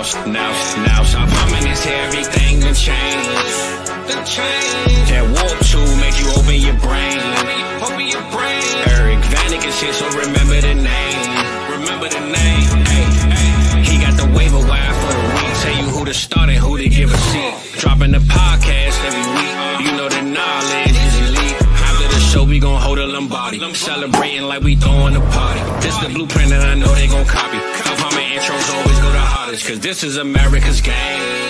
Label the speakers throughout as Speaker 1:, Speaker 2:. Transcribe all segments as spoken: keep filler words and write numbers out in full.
Speaker 1: now, now, now. Stop humming this here, everything done changed. That warp tool make you open your brain. Open your brain. Eric Vanek is here, so remember the name. Remember the name. Hey, hey. He got the waiver wire for the week. Tell you who to start and who to give a seat. Dropping the podcast every week. You know the knowledge is elite. After the show, we gon' hold a Lombardi. Celebrating like we throwing a party. This the blueprint and I know they gon' copy. Top how my intros always go the hardest. Cause this is America's game.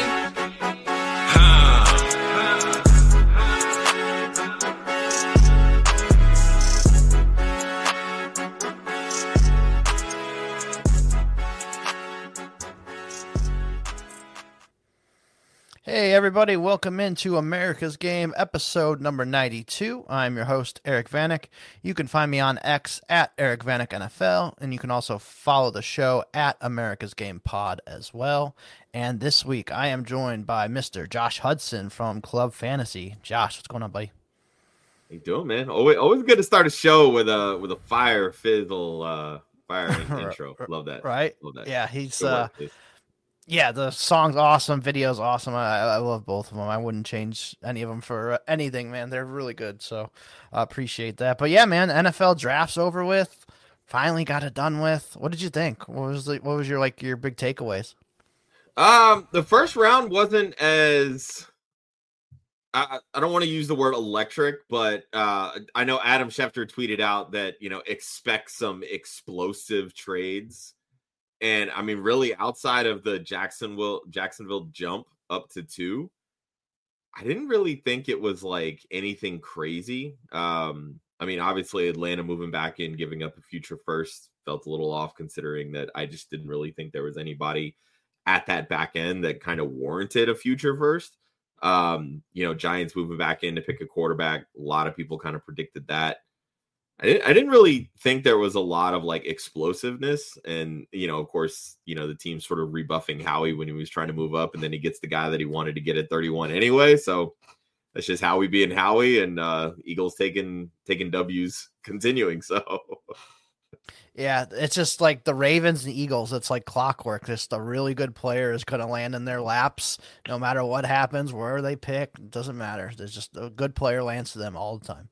Speaker 2: Hey everybody, welcome into America's Game, episode number ninety-two. I'm your host, Eric Vanek. You can find me on X at Eric Vanek N F L, and you can also follow the show at America's Game Pod as well. And this week, I am joined by Mister Josh Hudson from Club Fantasy. Josh, what's going on, buddy?
Speaker 3: How you doing, man? Always, always good to start a show with a with a fire fizzle, uh, fire intro. Love that.
Speaker 2: Right?
Speaker 3: Love that.
Speaker 2: Yeah, he's
Speaker 3: Good
Speaker 2: uh.
Speaker 3: work,
Speaker 2: Yeah, the song's awesome, video's awesome. I, I love both of them. I wouldn't change any of them for anything, man. They're really good, so I appreciate that. But yeah, man, N F L draft's over with. Finally got it done with. What did you think? What was the, what was your like your big takeaways?
Speaker 3: Um, the first round wasn't as I, I don't want to use the word electric, but uh, I know Adam Schefter tweeted out that, you know, expect some explosive trades. And I mean, really, outside of the Jacksonville Jacksonville jump up to two, I didn't really think it was like anything crazy. Um, I mean, obviously, Atlanta moving back in, giving up a future first felt a little off, considering that I just didn't really think there was anybody at that back end that kind of warranted a future first. Um, you know, Giants moving back in to pick a quarterback. A lot of people kind of predicted that. I didn't, I didn't really think there was a lot of like explosiveness. And, you know, of course, you know, the team sort of rebuffing Howie when he was trying to move up, and then he gets the guy that he wanted to get at thirty-one anyway. So that's just Howie being Howie, and uh, Eagles taking, taking W's continuing. So
Speaker 2: yeah, it's just like the Ravens and Eagles. It's like clockwork. Just a really good player is going to land in their laps no matter what happens, where they pick. It doesn't matter. There's just a good player lands to them all the time.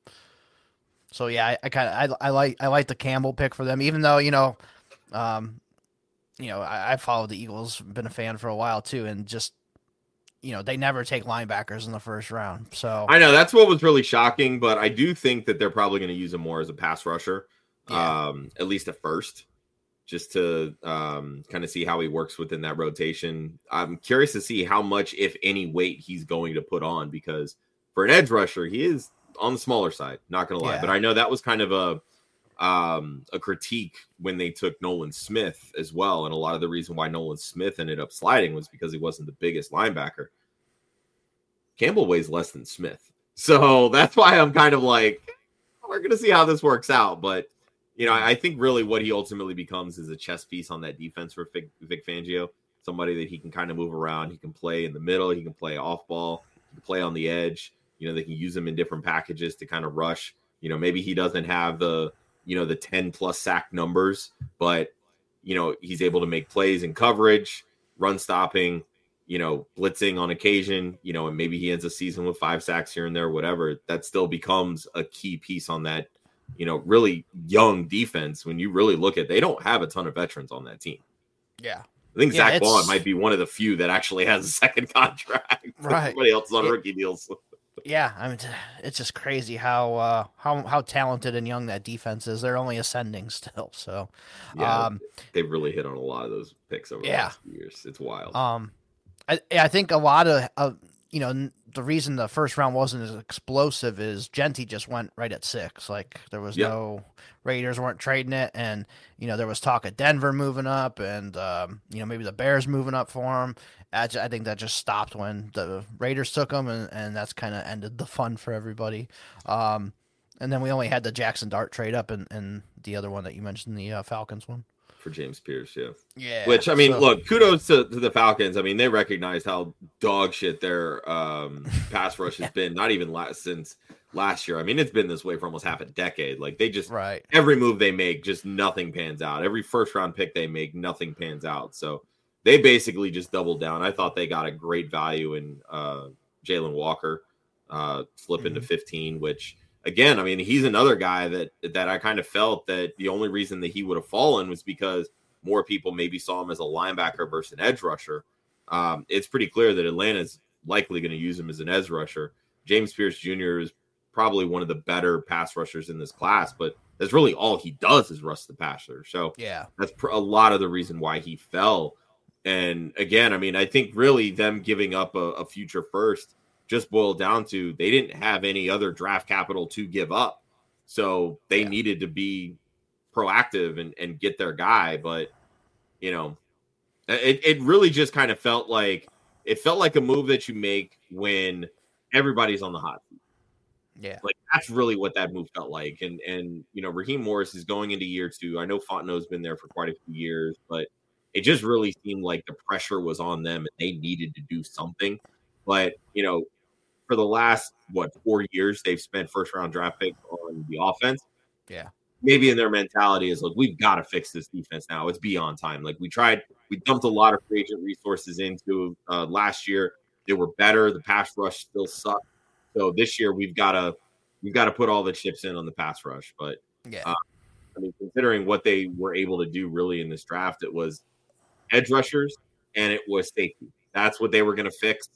Speaker 2: So yeah, I, I kind of I, I like I like the Campbell pick for them, even though you know, um, you know I, I followed the Eagles, been a fan for a while too, and just you know they never take linebackers in the first round. So
Speaker 3: I know that's what was really shocking, but I do think that they're probably going to use him more as a pass rusher,
Speaker 2: yeah.
Speaker 3: um, at least at first, just to um, kind of see how he works within that rotation. I'm curious to see how much, if any, weight he's going to put on, because for an edge rusher, he is on the smaller side, not gonna lie.
Speaker 2: Yeah.
Speaker 3: But I know that was kind of a um a critique when they took Nolan Smith as well, and a lot of the reason why Nolan Smith ended up sliding was because he wasn't the biggest linebacker. Campbell weighs less than Smith, so that's why I'm kind of like, we're gonna see how this works out. But you know, I think really what he ultimately becomes is a chess piece on that defense for Vic, Vic Fangio, somebody that he can kind of move around. He can play in the middle, he can play off ball, he can play on the edge. You know, they can use him in different packages to kind of rush. You know, maybe he doesn't have the, you know, the ten plus sack numbers, but, you know, he's able to make plays in coverage, run stopping, you know, blitzing on occasion, you know, and maybe he ends a season with five sacks here and there, whatever. That still becomes a key piece on that, you know, really young defense. When you really look at, they don't have a ton of veterans on that team.
Speaker 2: Yeah.
Speaker 3: I think
Speaker 2: yeah,
Speaker 3: Zach Bond might be one of the few that actually has a second contract.
Speaker 2: Right.
Speaker 3: Everybody else is on
Speaker 2: it,
Speaker 3: rookie deals.
Speaker 2: Yeah, I mean, it's just crazy how uh, how how talented and young that defense is. They're only ascending still, so
Speaker 3: yeah,
Speaker 2: um,
Speaker 3: they've really hit on a lot of those picks over the
Speaker 2: yeah.
Speaker 3: last few years. It's wild.
Speaker 2: Um, I I think a lot of uh, you know the reason the first round wasn't as explosive is Genty just went right at six. Like there was
Speaker 3: yep.
Speaker 2: no Raiders weren't trading it, and you know there was talk of Denver moving up, and um, you know maybe the Bears moving up for him. I think that just stopped when the Raiders took him, and, and that's kind of ended the fun for everybody. Um, and then we only had the Jackson Dart trade up, and, and the other one that you mentioned, the uh, Falcons one.
Speaker 3: For James Pierce, yeah.
Speaker 2: Yeah.
Speaker 3: Which, I mean,
Speaker 2: so...
Speaker 3: look, kudos to, to the Falcons. I mean, they recognized how dog shit their um, pass rush has been, not even last, since last year. I mean, it's been this way for almost half a decade. Like, they just,
Speaker 2: right.
Speaker 3: every move they make, just nothing pans out. Every first-round pick they make, nothing pans out. So, they basically just doubled down. I thought they got a great value in uh, Jalen Walker, uh, flipping mm-hmm. to fifteen, which again, I mean, he's another guy that that I kind of felt that the only reason that he would have fallen was because more people maybe saw him as a linebacker versus an edge rusher. Um, it's pretty clear that Atlanta's likely going to use him as an edge rusher. James Pierce Junior is probably one of the better pass rushers in this class, but that's really all he does is rush the passer. So
Speaker 2: yeah,
Speaker 3: that's pr- a lot of the reason why he fell. And again, I mean, I think really them giving up a, a future first just boiled down to they didn't have any other draft capital to give up. So they yeah. needed to be proactive and, and get their guy. But, you know, it, it really just kind of felt like it felt like a move that you make when everybody's on the hot seat.
Speaker 2: Yeah.
Speaker 3: Like that's really what that move felt like. And, and, you know, Raheem Morris is going into year two. I know Fontenot's been there for quite a few years, but it just really seemed like the pressure was on them and they needed to do something. But, you know, for the last, what, four years, they've spent first round draft picks on the offense.
Speaker 2: Yeah.
Speaker 3: Maybe in their mentality is like, we've got to fix this defense now. It's beyond time. Like we tried, we dumped a lot of free agent resources into uh, last year. They were better. The pass rush still sucked. So this year we've got to, we've got to put all the chips in on the pass rush. But
Speaker 2: yeah,
Speaker 3: uh, I mean, considering what they were able to do really in this draft, it was edge rushers and it was safety. That's what they were going to fix.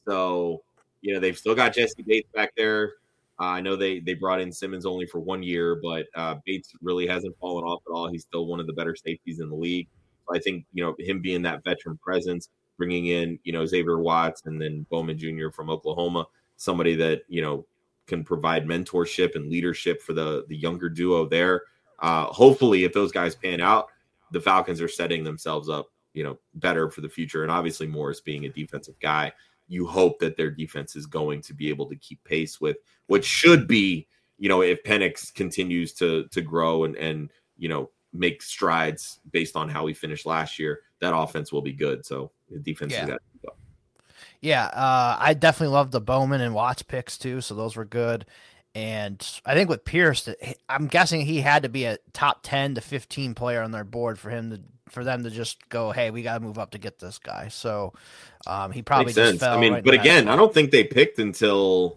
Speaker 3: So, you know, they've still got Jesse Bates back there. Uh, I know they they brought in Simmons only for one year, but uh, Bates really hasn't fallen off at all. He's still one of the better safeties in the league. So I think, you know, him being that veteran presence, bringing in, you know, Xavier Watts and then Bowman Junior from Oklahoma, somebody that, you know, can provide mentorship and leadership for the, the younger duo there. Uh, hopefully, if those guys pan out, the Falcons are setting themselves up, you know, better for the future. And obviously Morris being a defensive guy, you hope that their defense is going to be able to keep pace with what should be, you know, if Penix continues to to grow and, and you know, make strides based on how he finished last year, that offense will be good. So the defense
Speaker 2: yeah.
Speaker 3: has got to go.
Speaker 2: Yeah, uh, I definitely love the Bowman and Watts picks too, so those were good. And I think with Pierce, I'm guessing he had to be a top ten to fifteen player on their board for him to for them to just go, hey, we got to move up to get this guy. So um, he probably
Speaker 3: Makes
Speaker 2: just
Speaker 3: sense.
Speaker 2: fell.
Speaker 3: I mean,
Speaker 2: right
Speaker 3: but again,
Speaker 2: spot.
Speaker 3: I don't think they picked until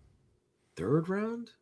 Speaker 3: third round.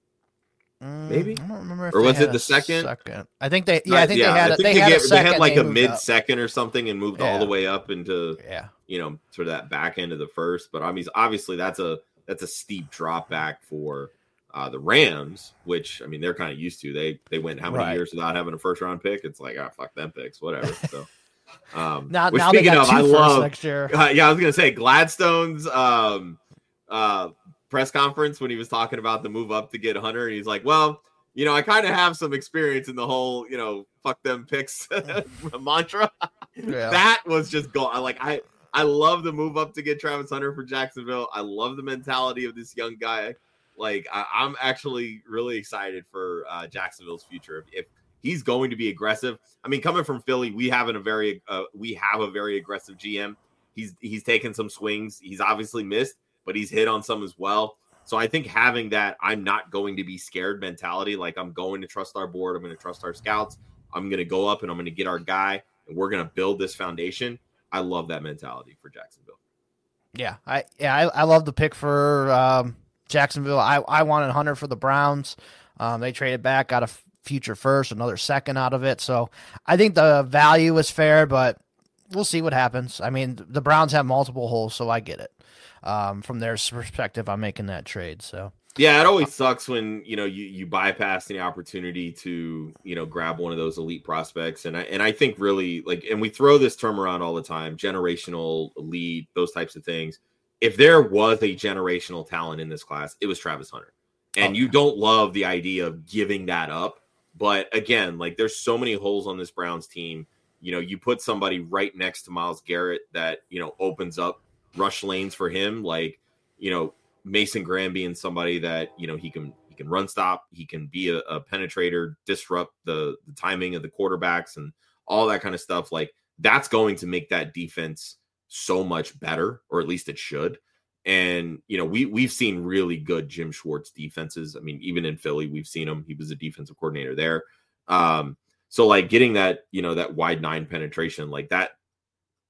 Speaker 3: Maybe
Speaker 2: mm, I don't remember, if
Speaker 3: or
Speaker 2: they
Speaker 3: was
Speaker 2: had
Speaker 3: it the second?
Speaker 2: second? I think they, yeah, I think
Speaker 3: yeah,
Speaker 2: they had,
Speaker 3: I
Speaker 2: a,
Speaker 3: think
Speaker 2: they,
Speaker 3: they,
Speaker 2: had
Speaker 3: gave,
Speaker 2: a second.
Speaker 3: they had like
Speaker 2: they
Speaker 3: a
Speaker 2: moved
Speaker 3: mid
Speaker 2: up.
Speaker 3: second or something and moved
Speaker 2: Yeah.
Speaker 3: all the way up into
Speaker 2: Yeah,
Speaker 3: you know, sort of that back end of the first. But I mean, obviously that's a that's a steep drop back for uh, the Rams, which I mean they're kind of used to. They they went how many
Speaker 2: Right.
Speaker 3: years without having a first round pick? It's like, ah, fuck them picks, whatever. So um,
Speaker 2: now,
Speaker 3: which
Speaker 2: now they
Speaker 3: speaking
Speaker 2: got
Speaker 3: of,
Speaker 2: two
Speaker 3: I
Speaker 2: firsts
Speaker 3: love.
Speaker 2: next year.
Speaker 3: Uh, yeah, I was gonna say Gladstone's um, uh, press conference when he was talking about the move up to get Hunter, and he's like, well. You know, I kind of have some experience in the whole, you know, fuck them picks mantra.
Speaker 2: Yeah.
Speaker 3: That was just go. Like I, I love the move up to get Travis Hunter for Jacksonville. I love the mentality of this young guy. Like I, I'm actually really excited for uh, Jacksonville's future. If, if he's going to be aggressive, I mean, coming from Philly, we have a very, uh, we have a very aggressive G M. He's he's taken some swings. He's obviously missed, but he's hit on some as well. So I think having that I'm not going to be scared mentality, like I'm going to trust our board, I'm going to trust our scouts, I'm going to go up and I'm going to get our guy, and we're going to build this foundation. I love that mentality for Jacksonville.
Speaker 2: Yeah, I yeah I, I love the pick for um, Jacksonville. I, I wanted Hunter for the Browns. Um, they traded back, got a future first, another second out of it. So I think the value is fair, but we'll see what happens. I mean, the Browns have multiple holes, so I get it. Um, from their perspective, I'm making that trade. So
Speaker 3: yeah, it always sucks when you know you you bypass the opportunity to you know grab one of those elite prospects, and I and I think really like, and we throw this term around all the time, generational, elite, those types of things. If there was a generational talent in this class, it was Travis Hunter, and
Speaker 2: oh,
Speaker 3: you
Speaker 2: yeah.
Speaker 3: don't love the idea of giving that up. But again, like there's so many holes on this Browns team. You know, you put somebody right next to Myles Garrett that you know opens up rush lanes for him, like you know Mason Graham being somebody that you know he can he can run stop, he can be a, a penetrator, disrupt the, the timing of the quarterbacks and all that kind of stuff. Like that's going to make that defense so much better, or at least it should. And you know we we've seen really good Jim Schwartz defenses. I mean, even in Philly, we've seen him. He was a defensive coordinator there. Um, so like getting that you know that wide nine penetration like that.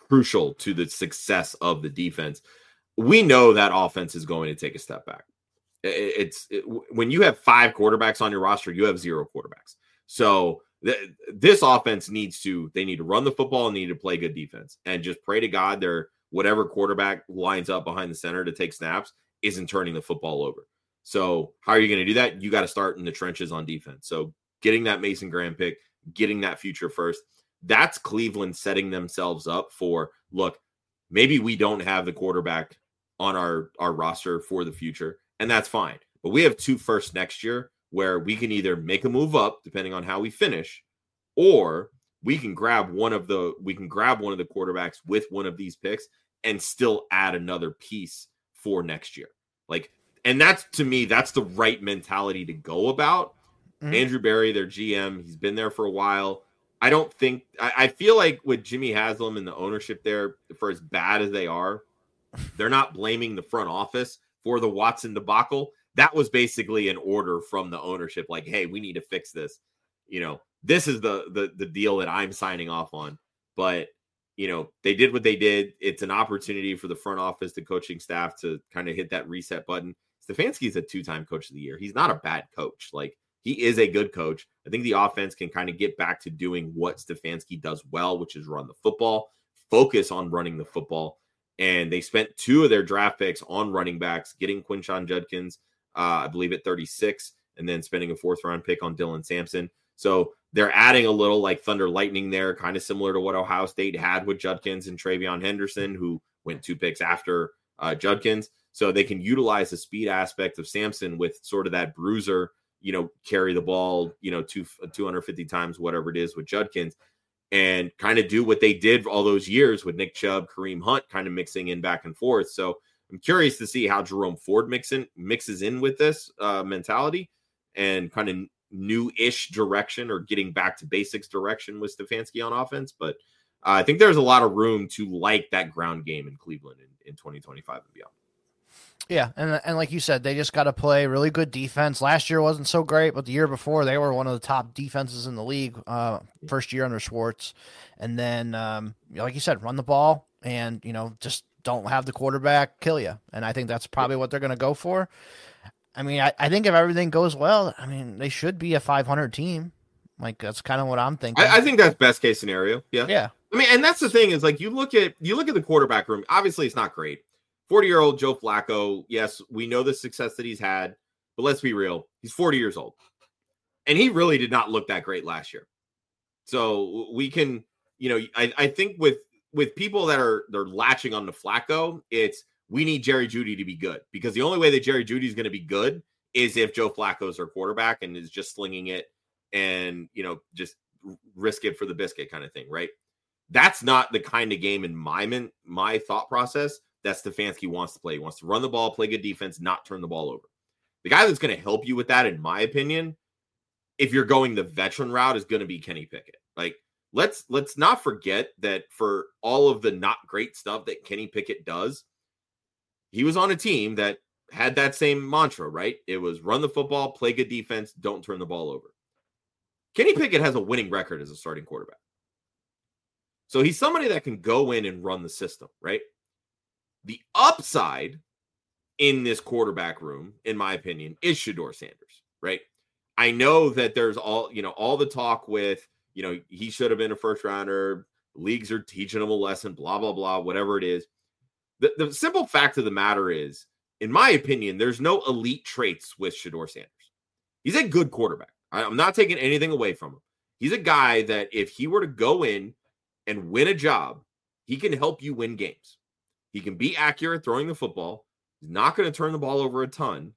Speaker 3: crucial to the success of the defense. We know that offense is going to take a step back. It's it, when you have five quarterbacks on your roster, you have zero quarterbacks. So th- this offense needs to, they need to run the football and need to play good defense and just pray to God their whatever quarterback lines up behind the center to take snaps isn't turning the football over. So how are you going to do that? You got to start in the trenches on defense. So getting that Mason Graham pick, getting that future first, that's Cleveland setting themselves up for, look, maybe we don't have the quarterback on our, our roster for the future, and that's fine. But we have two firsts next year where we can either make a move up depending on how we finish, or we can grab one of the we can grab one of the quarterbacks with one of these picks and still add another piece for next year. Like, and that's, to me, that's the right mentality to go about. Mm-hmm. Andrew Berry, their G M, he's been there for a while. I don't think I, I feel like with Jimmy Haslam and the ownership there, for as bad as they are, they're not blaming the front office for the Watson debacle. That was basically an order from the ownership, like, hey, we need to fix this. You know, this is the the the deal that I'm signing off on. But, you know, they did what they did. It's an opportunity for the front office, the coaching staff to kind of hit that reset button. Stefanski's a two-time coach of the year. He's not a bad coach. Like, he is a good coach. I think the offense can kind of get back to doing what Stefanski does well, which is run the football, focus on running the football. And they spent two of their draft picks on running backs, getting Quinshon Judkins, uh, I believe at thirty-six, and then spending a fourth round pick on Dylan Sampson. So they're adding a little like thunder lightning there, kind of similar to what Ohio State had with Judkins and Travion Henderson, who went two picks after uh, Judkins. So they can utilize the speed aspect of Sampson with sort of that bruiser, you know, carry the ball, you know, two, two hundred fifty times, whatever it is with Judkins, and kind of do what they did all those years with Nick Chubb, Kareem Hunt, kind of mixing in back and forth. So I'm curious to see how Jerome Ford mix in, mixes in with this uh, mentality and kind of new-ish direction, or getting back to basics direction with Stefanski on offense. But uh, I think there's a lot of room to like that ground game in Cleveland in, in twenty twenty-five and beyond.
Speaker 2: Yeah, and and like you said, they just got to play really good defense. Last year wasn't so great, but the year before they were one of the top defenses in the league, uh, first year under Schwartz. And then, um, like you said, run the ball and, you know, just don't have the quarterback kill you. And I think that's probably what they're going to go for. I mean, I, I think if everything goes well, I mean, they should be a five hundred team. Like, that's kind of what I'm thinking.
Speaker 3: I, I think that's best case scenario. Yeah.
Speaker 2: Yeah.
Speaker 3: I mean, and that's the thing is, like, you look at you look at the quarterback room. Obviously, it's not great. forty-year-old Joe Flacco, yes, we know the success that he's had, but let's be real. He's forty years old. And he really did not look that great last year. So we can, you know, I, I think with with people that are they're latching on to Flacco, it's we need Jerry Jeudy to be good, because the only way that Jerry Jeudy is going to be good is if Joe Flacco's our quarterback and is just slinging it and, you know, just risk it for the biscuit kind of thing, right? That's not the kind of game in my my thought process that Stefanski wants to play. He wants to run the ball, play good defense, not turn the ball over. The guy that's going to help you with that, in my opinion, if you're going the veteran route, is going to be Kenny Pickett. Like, let's let's not forget that for all of the not great stuff that Kenny Pickett does, he was on a team that had that same mantra, right? It was run the football, play good defense, don't turn the ball over. Kenny Pickett has a winning record as a starting quarterback. So he's somebody that can go in and run the system, right? The upside in this quarterback room, in my opinion, is Shedeur Sanders, right? I know that there's all, you know, all the talk with, you know, he should have been a first rounder. Leagues are teaching him a lesson, blah, blah, blah, whatever it is. The, the simple fact of the matter is, in my opinion, there's no elite traits with Shedeur Sanders. He's a good quarterback. I, I'm not taking anything away from him. He's a guy that if he were to go in and win a job, he can help you win games. He can be accurate throwing the football. He's not going to turn the ball over a ton,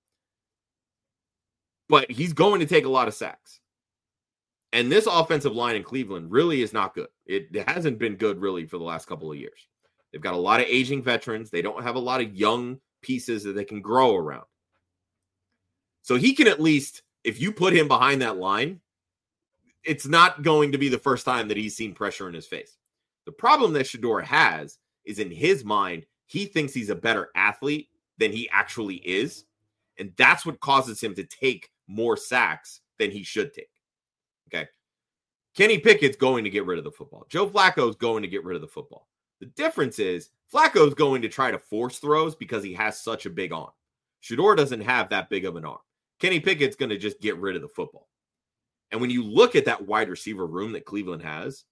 Speaker 3: but he's going to take a lot of sacks. And this offensive line in Cleveland really is not good. It, it hasn't been good really for the last couple of years. They've got a lot of aging veterans. They don't have a lot of young pieces that they can grow around. So he can at least, if you put him behind that line, it's not going to be the first time that he's seen pressure in his face. The problem that Shedeur has is, in his mind, he thinks he's a better athlete than he actually is. And that's what causes him to take more sacks than he should take. Okay. Kenny Pickett's going to get rid of the football. Joe Flacco is going to get rid of the football. The difference is Flacco's going to try to force throws because he has such a big arm. Shedeur doesn't have that big of an arm. Kenny Pickett's going to just get rid of the football. And when you look at that wide receiver room that Cleveland has,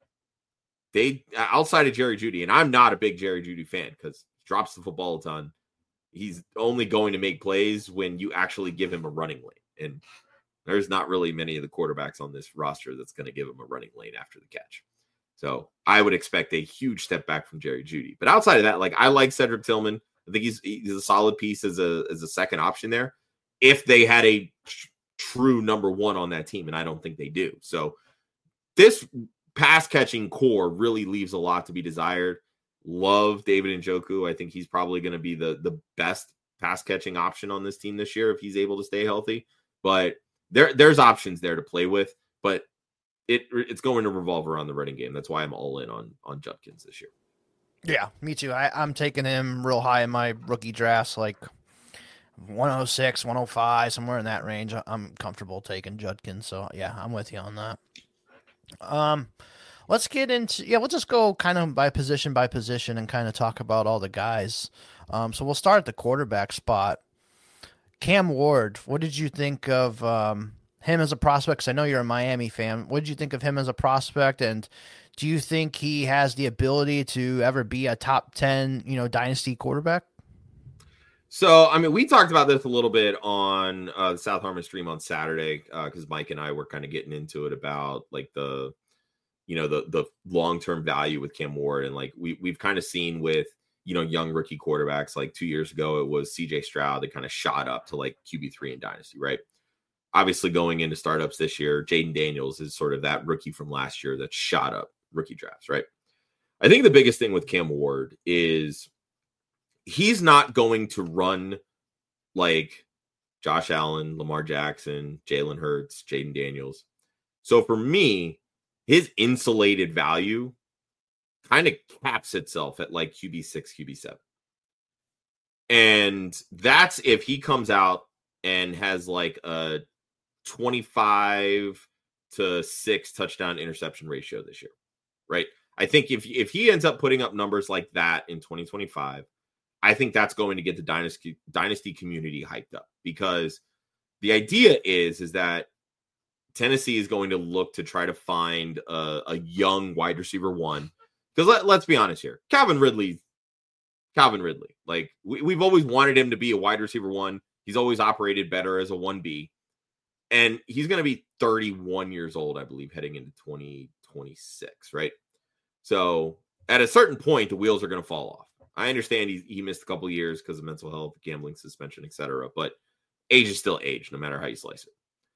Speaker 3: they, outside of Jerry Jeudy, and I'm not a big Jerry Jeudy fan because he drops the football a ton. He's only going to make plays when you actually give him a running lane. And there's not really many of the quarterbacks on this roster that's going to give him a running lane after the catch. So I would expect a huge step back from Jerry Jeudy. But outside of that, like I like Cedric Tillman. I think he's he's a solid piece as a as a second option there. If they had a tr- true number one on that team, and I don't think they do. So this pass catching core really leaves a lot to be desired. Love David Njoku. I think he's probably going to be the the best pass catching option on this team this year if he's able to stay healthy. But there there's options there to play with. But it it's going to revolve around the running game. That's why I'm all in on on Judkins this year.
Speaker 2: Yeah, me too. I, I'm taking him real high in my rookie drafts, like one oh six, one oh five, somewhere in that range. I'm comfortable taking Judkins. So, yeah, I'm with you on that. Um, let's get into, yeah, we'll just go kind of by position by position and kind of talk about all the guys. Um, so we'll start at the quarterback spot. Cam Ward, what did you think of um, him as a prospect? Because I know you're a Miami fan. What did you think of him as a prospect? And do you think he has the ability to ever be a top ten, you know, dynasty quarterback?
Speaker 3: So, I mean, we talked about this a little bit on uh, the South Harmon stream on Saturday because uh, Mike and I were kind of getting into it about like the, you know, the the long-term value with Cam Ward. And like we, we've kind of seen with, you know, young rookie quarterbacks, like two years ago, it was C J Stroud that kind of shot up to like Q B three in dynasty, right? Obviously going into startups this year, Jaden Daniels is sort of that rookie from last year that shot up rookie drafts, right? I think the biggest thing with Cam Ward is he's not going to run like Josh Allen, Lamar Jackson, Jalen Hurts, Jaden Daniels. So for me, his insulated value kind of caps itself at like Q B six, Q B seven. And that's if he comes out and has like a twenty-five to six touchdown interception ratio this year, right? I think if, if he ends up putting up numbers like that in twenty twenty-five, I think that's going to get the dynasty dynasty community hyped up because the idea is, is that Tennessee is going to look to try to find a, a young wide receiver one. Because let, let's be honest here, Calvin Ridley, Calvin Ridley, like we, we've always wanted him to be a wide receiver one. He's always operated better as a one B. And he's going to be thirty-one years old, I believe, heading into twenty twenty-six, right? So at a certain point, the wheels are going to fall off. I understand he, he missed a couple of years because of mental health, gambling suspension, et cetera. But age is still age, no matter how you slice it.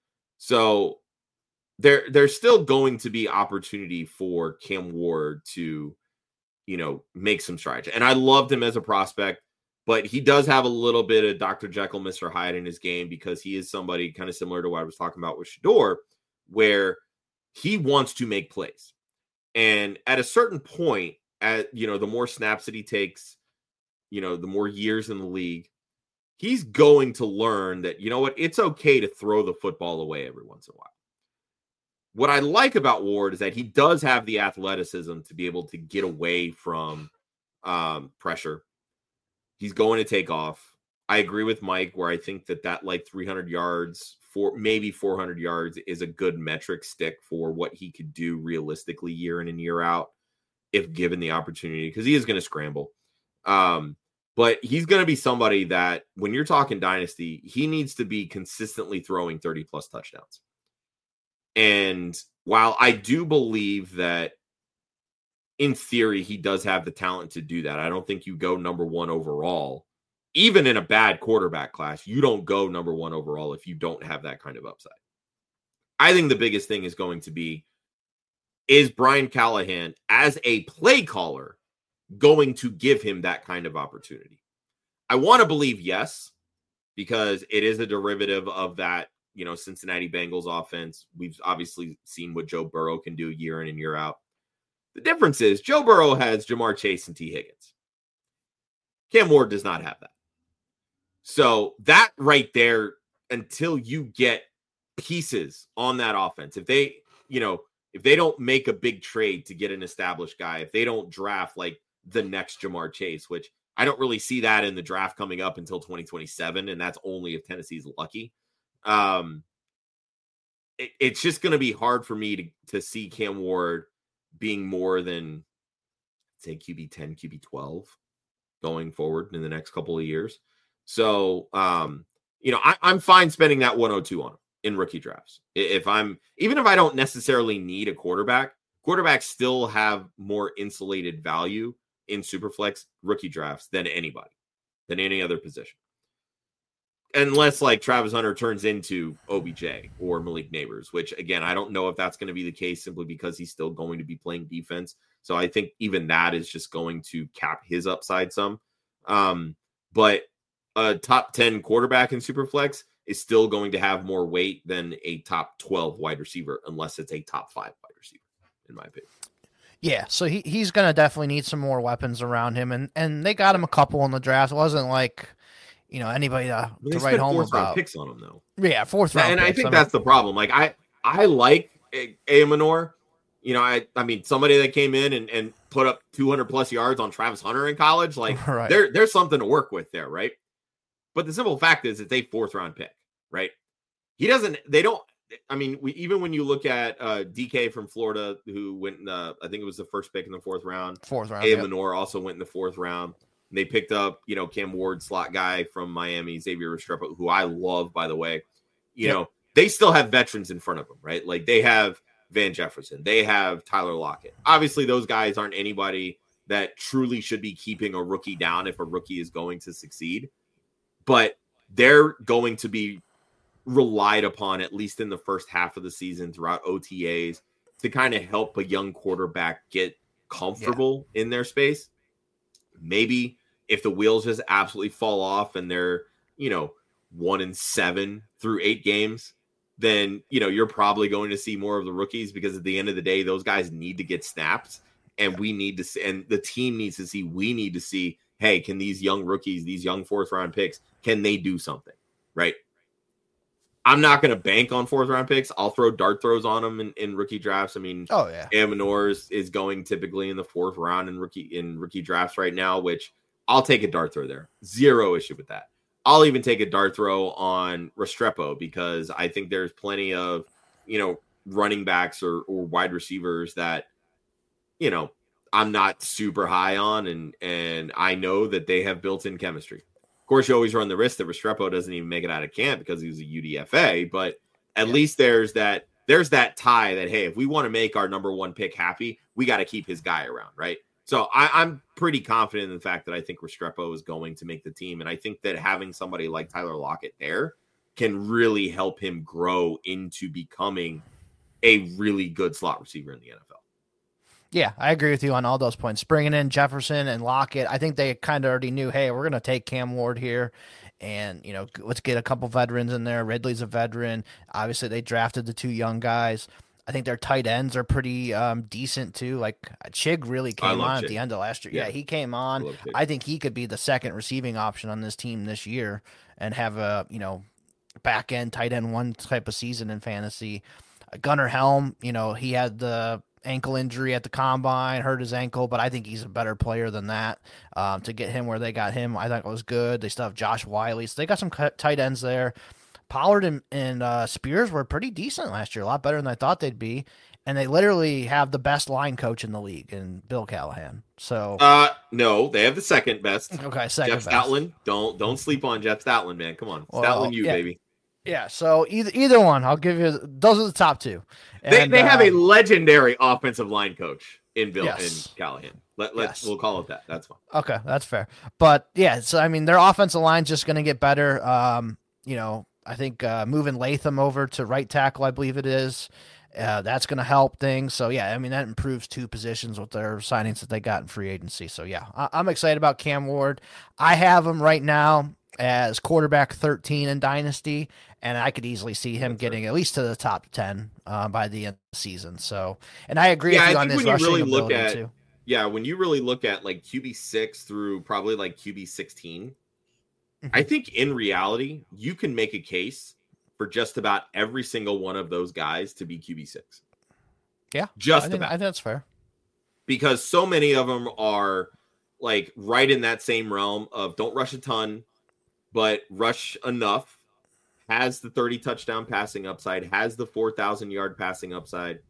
Speaker 3: So there, there's still going to be opportunity for Cam Ward to, you know, make some strides. And I loved him as a prospect, but he does have a little bit of Doctor Jekyll, Mister Hyde in his game because he is somebody kind of similar to what I was talking about with Shedeur, where he wants to make plays. And at a certain point, at, you know, the more snaps that he takes, you know, the more years in the league, he's going to learn that, you know what, it's okay to throw the football away every once in a while. What I like about Ward is that he does have the athleticism to be able to get away from um, pressure. He's going to take off. I agree with Mike where I think that that like three hundred yards, for maybe four hundred yards is a good metric stick for what he could do realistically year in and year out if given the opportunity, because he is going to scramble. Um, but he's going to be somebody that when you're talking dynasty, he needs to be consistently throwing thirty plus touchdowns. And while I do believe that in theory, he does have the talent to do that, I don't think you go number one overall. Even in a bad quarterback class, you don't go number one overall if you don't have that kind of upside. I think the biggest thing is going to be, is Brian Callahan as a play caller going to give him that kind of opportunity? I want to believe yes, because it is a derivative of that, you know, Cincinnati Bengals offense. We've obviously seen what Joe Burrow can do year in and year out. The difference is Joe Burrow has Jamar Chase and T. Higgins. Cam Ward does not have that. So that right there, until you get pieces on that offense, if they, you know, if they don't make a big trade to get an established guy, if they don't draft like the next Jamar Chase, which I don't really see that in the draft coming up until twenty twenty-seven. And that's only if Tennessee's lucky. Um, it, it's just going to be hard for me to, to see Cam Ward being more than, say, Q B ten, Q B twelve going forward in the next couple of years. So, um, you know, I, I'm fine spending that one oh two on him in rookie drafts. If I'm, even if I don't necessarily need a quarterback, quarterbacks still have more insulated value in Superflex rookie drafts than anybody, than any other position. Unless like Travis Hunter turns into O B J or Malik Neighbors, which again, I don't know if that's going to be the case simply because he's still going to be playing defense. So I think even that is just going to cap his upside some. Um, but a top ten quarterback in Superflex is still going to have more weight than a top twelve wide receiver, unless it's a top five wide receiver, in my opinion.
Speaker 2: Yeah, so he, he's going to definitely need some more weapons around him, and, and they got him a couple in the draft. It wasn't like, you know, anybody to,
Speaker 3: They
Speaker 2: to
Speaker 3: spent
Speaker 2: write home
Speaker 3: fourth round
Speaker 2: about.
Speaker 3: picks on him, though.
Speaker 2: Yeah, fourth round
Speaker 3: And
Speaker 2: picks.
Speaker 3: I think
Speaker 2: I
Speaker 3: that's
Speaker 2: mean,
Speaker 3: the problem. Like, I I like Amanor. You know, I I mean, somebody that came in and, and put up two hundred plus yards on Travis Hunter in college, like,
Speaker 2: Right.
Speaker 3: there there's something to work with there, right? But the simple fact is it's a fourth round pick, right? He doesn't, they don't, I mean, we, even when you look at uh, D K from Florida, who went in the, I think it was the first pick in the fourth round.
Speaker 2: fourth round.
Speaker 3: Amanor yep. also went in the fourth round. And they picked up, you know, Cam Ward, slot guy from Miami, Xavier Restrepo, who I love, by the way. You
Speaker 2: yep.
Speaker 3: know, they still have veterans in front of them, right? Like they have Van Jefferson, they have Tyler Lockett. Obviously, those guys aren't anybody that truly should be keeping a rookie down if a rookie is going to succeed. But they're going to be relied upon, at least in the first half of the season throughout O T As, to kind of help a young quarterback get comfortable yeah. in their space. Maybe if the wheels just absolutely fall off and they're, you know, one and seven through eight games, then, you know, you're probably going to see more of the rookies, because at the end of the day, those guys need to get snaps, and we need to see, and the team needs to see, we need to see, hey, can these young rookies, these young fourth round picks, can they do something? Right. I'm not going to bank on fourth round picks. I'll throw dart throws on them in, in rookie drafts. I mean,
Speaker 2: oh yeah,
Speaker 3: Amanor is, is going typically in the fourth round in rookie in rookie drafts right now, which I'll take a dart throw there. Zero issue with that. I'll even take a dart throw on Restrepo, because I think there's plenty of, you know, running backs or, or wide receivers that, you know, I'm not super high on, and and I know that they have built-in chemistry. Of course, you always run the risk that Restrepo doesn't even make it out of camp because he's a U D F A, but at yeah. least there's that there's that tie that, hey, if we want to make our number one pick happy, we got to keep his guy around, right? So I, I'm pretty confident in the fact that I think Restrepo is going to make the team, and I think that having somebody like Tyler Lockett there can really help him grow into becoming a really good slot receiver in the N F L.
Speaker 2: Yeah, I agree with you on all those points. Bringing in Jefferson and Lockett, I think they kind of already knew, hey, we're going to take Cam Ward here, and, you know, let's get a couple veterans in there. Ridley's a veteran. Obviously, they drafted the two young guys. I think their tight ends are pretty um, decent, too. Like, Chig really came on Chig. at the end of last year. Yeah, yeah he came on. I, I think he could be the second receiving option on this team this year and have a, you know, back-end, tight end one type of season in fantasy. Gunnar Helm, you know, he had the ankle injury at the combine, hurt his ankle, but I think he's a better player than that. Um, to get him where they got him, I thought it was good. They still have Josh Wiley, so they got some tight ends there. Pollard and, and uh, Spears were pretty decent last year, a lot better than I thought they'd be, and they literally have the best line coach in the league in Bill Callahan. So,
Speaker 3: uh, no, they have the second best.
Speaker 2: Okay, second
Speaker 3: Jeff
Speaker 2: best.
Speaker 3: Stoutland. Don't don't sleep on Jeff Stoutland, man. Come on,
Speaker 2: well,
Speaker 3: Stoutland, you
Speaker 2: yeah.
Speaker 3: baby.
Speaker 2: Yeah, so either either one, I'll give you. Those are the top two. And,
Speaker 3: they they have
Speaker 2: uh,
Speaker 3: a legendary offensive line coach in Bill
Speaker 2: yes.
Speaker 3: in Callahan. Let let's
Speaker 2: yes.
Speaker 3: we'll call it that. That's fine.
Speaker 2: Okay, that's fair. But yeah, so I mean, their offensive line's just going to get better. Um, you know, I think uh, moving Latham over to right tackle, I believe it is, uh, that's going to help things. So yeah, I mean that improves two positions with their signings that they got in free agency. So yeah, I- I'm excited about Cam Ward. I have him right now as quarterback thirteen in Dynasty, and I could easily see him That's getting right. at least to the top ten uh, by the end of the season. So, and I agree
Speaker 3: yeah,
Speaker 2: with you
Speaker 3: I
Speaker 2: on
Speaker 3: think
Speaker 2: this
Speaker 3: when
Speaker 2: rushing
Speaker 3: you really look
Speaker 2: ability
Speaker 3: at,
Speaker 2: too.
Speaker 3: Yeah, when you really look at like Q B six through probably like Q B sixteen, mm-hmm. I think in reality, you can make a case for just about every single one of those guys to be Q B six.
Speaker 2: Yeah,
Speaker 3: just
Speaker 2: I think,
Speaker 3: about.
Speaker 2: I think that's fair.
Speaker 3: Because so many of them are like right in that same realm of don't rush a ton, but rush enough, has the thirty touchdown passing upside, has the four thousand yard passing upside.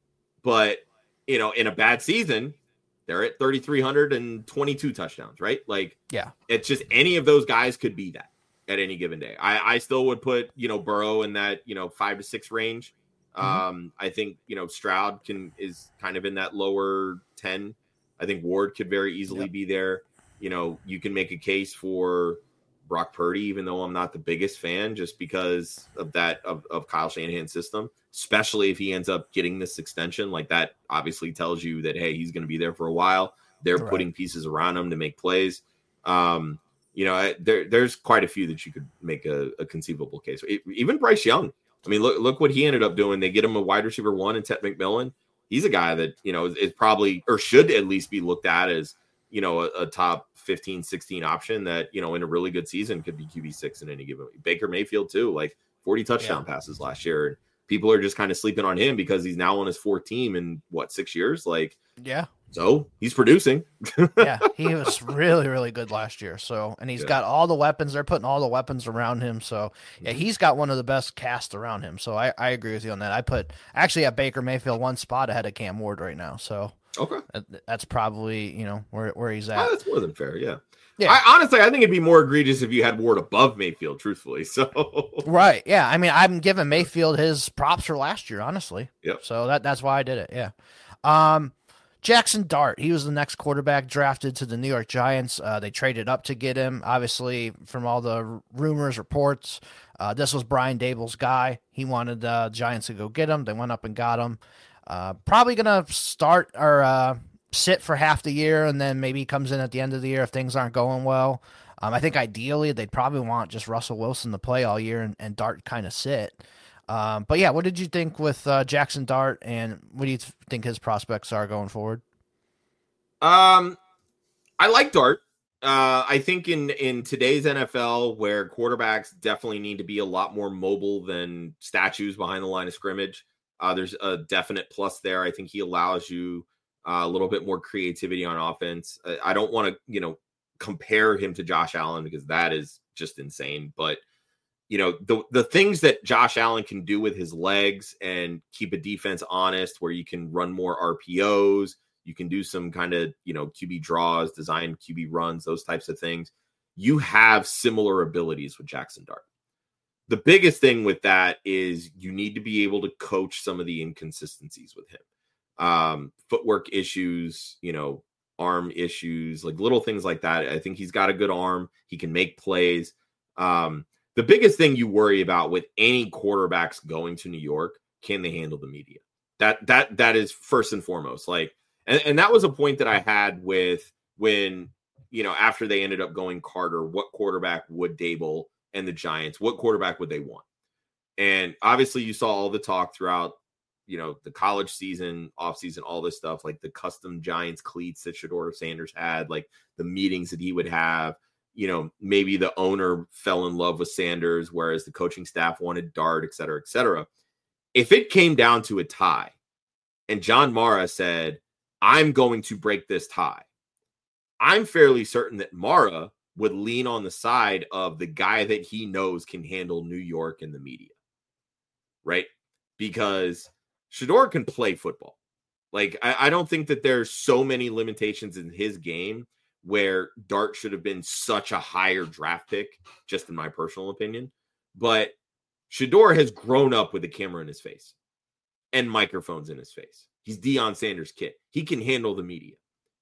Speaker 3: But, you know, in a bad season, they're at three thousand three hundred twenty-two touchdowns, right? Like,
Speaker 2: yeah,
Speaker 3: it's just any of those guys could be that at any given day. I, I still would put, you know, Burrow in that, you know, five to six range. Mm-hmm. Um, I think, you know, Stroud can is kind of in that lower ten. I think Ward could very easily yep. be there. You know, you can make a case for Brock Purdy, even though I'm not the biggest fan, just because of that of, of Kyle Shanahan's system, especially if he ends up getting this extension. Like that obviously tells you that, hey, he's going to be there for a while. They're right. putting pieces around him to make plays. Um, you know, I, there, there's quite a few that you could make a, a conceivable case. It, even Bryce Young. I mean, look look what he ended up doing. They get him a wide receiver one in Ted McMillan. He's a guy that, you know, is probably or should at least be looked at as, you know, a, a top fifteen, sixteen option that, you know, in a really good season could be Q B six in any given week. Baker Mayfield, too, like forty touchdown yeah. passes last year. And people are just kind of sleeping on him because he's now on his fourth team in what, six years? Like,
Speaker 2: yeah.
Speaker 3: So he's producing.
Speaker 2: yeah, he was really, really good last year. So, and he's yeah. got all the weapons. They're putting all the weapons around him. So, yeah, he's got one of the best casts around him. So, I, I agree with you on that. I put actually at Baker Mayfield one spot ahead of Cam Ward right now. So,
Speaker 3: okay,
Speaker 2: that's probably, you know, where where he's at.
Speaker 3: Oh, that's more than fair. Yeah.
Speaker 2: Yeah.
Speaker 3: I, honestly, I think it'd be more egregious if you had Ward above Mayfield, truthfully. So,
Speaker 2: right. Yeah. I mean, I'm giving Mayfield his props for last year, honestly.
Speaker 3: Yep.
Speaker 2: So that that's why I did it. Yeah. Um. Jackson Dart, he was the next quarterback drafted to the New York Giants. Uh, they traded up to get him. Obviously, from all the r- rumors, reports, uh, this was Brian Daboll's guy. He wanted the uh, Giants to go get him. They went up and got him. Uh, probably going to start or uh, sit for half the year, and then maybe he comes in at the end of the year if things aren't going well. Um, I think ideally they'd probably want just Russell Wilson to play all year and, and Dart kind of sit. Um, but yeah, what did you think with uh, Jackson Dart, and what do you th- think his prospects are going forward?
Speaker 3: Um, I like Dart. Uh, I think in, in today's N F L, where quarterbacks definitely need to be a lot more mobile than statues behind the line of scrimmage, uh, there's a definite plus there. I think he allows you uh, a little bit more creativity on offense. I, I don't want to, you know, compare him to Josh Allen because that is just insane, but you know, the the things that Josh Allen can do with his legs and keep a defense honest, where you can run more R P Os, you can do some kind of, you know, Q B draws, design Q B runs, those types of things. You have similar abilities with Jackson Dart. The biggest thing with that is you need to be able to coach some of the inconsistencies with him. Um, footwork issues, you know, arm issues, like little things like that. I think he's got a good arm. He can make plays. Um, The biggest thing you worry about with any quarterbacks going to New York, can they handle the media? That that that is first and foremost. Like, and, and that was a point that I had with when, you know, after they ended up going Carter, what quarterback would Daboll and the Giants, what quarterback would they want? And obviously you saw all the talk throughout, you know, the college season, off season, all this stuff, like the custom Giants cleats that Shedeur Sanders had, like the meetings that he would have. You know, maybe the owner fell in love with Sanders, whereas the coaching staff wanted Dart, et cetera, et cetera. If it came down to a tie and John Mara said, I'm going to break this tie, I'm fairly certain that Mara would lean on the side of the guy that he knows can handle New York and the media, right? Because Shedeur can play football. Like, I, I don't think that there's so many limitations in his game where Dart should have been such a higher draft pick, just in my personal opinion. But Shedeur has grown up with a camera in his face and microphones in his face. He's Deion Sanders' kid. He can handle the media.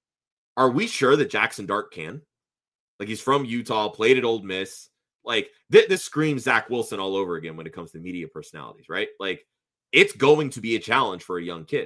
Speaker 3: Are we sure that Jackson Dart can? Like, he's from Utah, played at Ole Miss. Like, th- this screams Zach Wilson all over again when it comes to media personalities, right? Like, it's going to be a challenge for a young kid.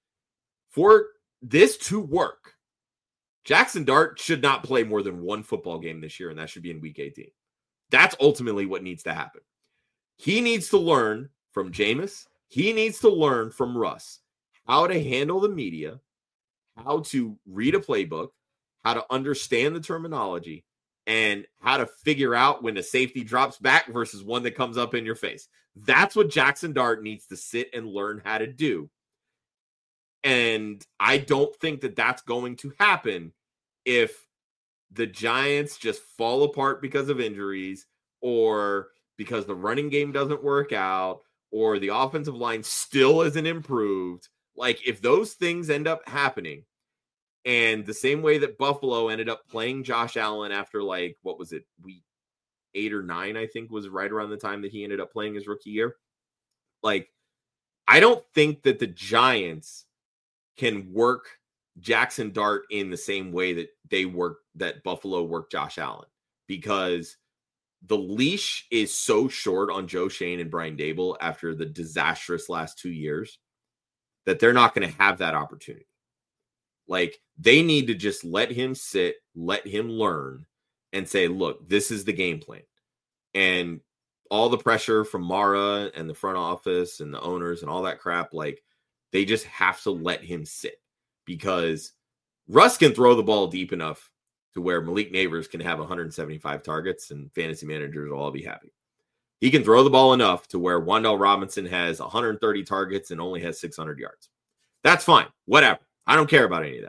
Speaker 3: For this to work, Jackson Dart should not play more than one football game this year, and that should be in week eighteen. That's ultimately what needs to happen. He needs to learn from Jameis. He needs to learn from Russ how to handle the media, how to read a playbook, how to understand the terminology, and how to figure out when a safety drops back versus one that comes up in your face. That's what Jackson Dart needs to sit and learn how to do. And I don't think that that's going to happen if the Giants just fall apart because of injuries, or because the running game doesn't work out, or the offensive line still isn't improved, like if those things end up happening, and the same way that Buffalo ended up playing Josh Allen after, like, what was it, week eight or nine, I think was right around the time that he ended up playing his rookie year. Like, I don't think that the Giants can work Jackson Dart in the same way that they work, that Buffalo worked Josh Allen, because the leash is so short on Joe Schoen and Brian Daboll after the disastrous last two years that they're not going to have that opportunity. Like, they need to just let him sit, let him learn, and say, look, this is the game plan. And all the pressure from Mara and the front office and the owners and all that crap, like, they just have to let him sit, because Russ can throw the ball deep enough to where Malik Neighbors can have one hundred seventy-five targets and fantasy managers will all be happy. He can throw the ball enough to where Wan'Dale Robinson has one hundred thirty targets and only has six hundred yards. That's fine. Whatever. I don't care about any of that.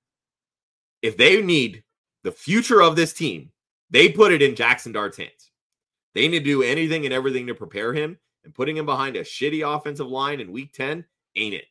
Speaker 3: If they need the future of this team, they put it in Jackson Dart's hands. They need to do anything and everything to prepare him, and putting him behind a shitty offensive line in week ten ain't it.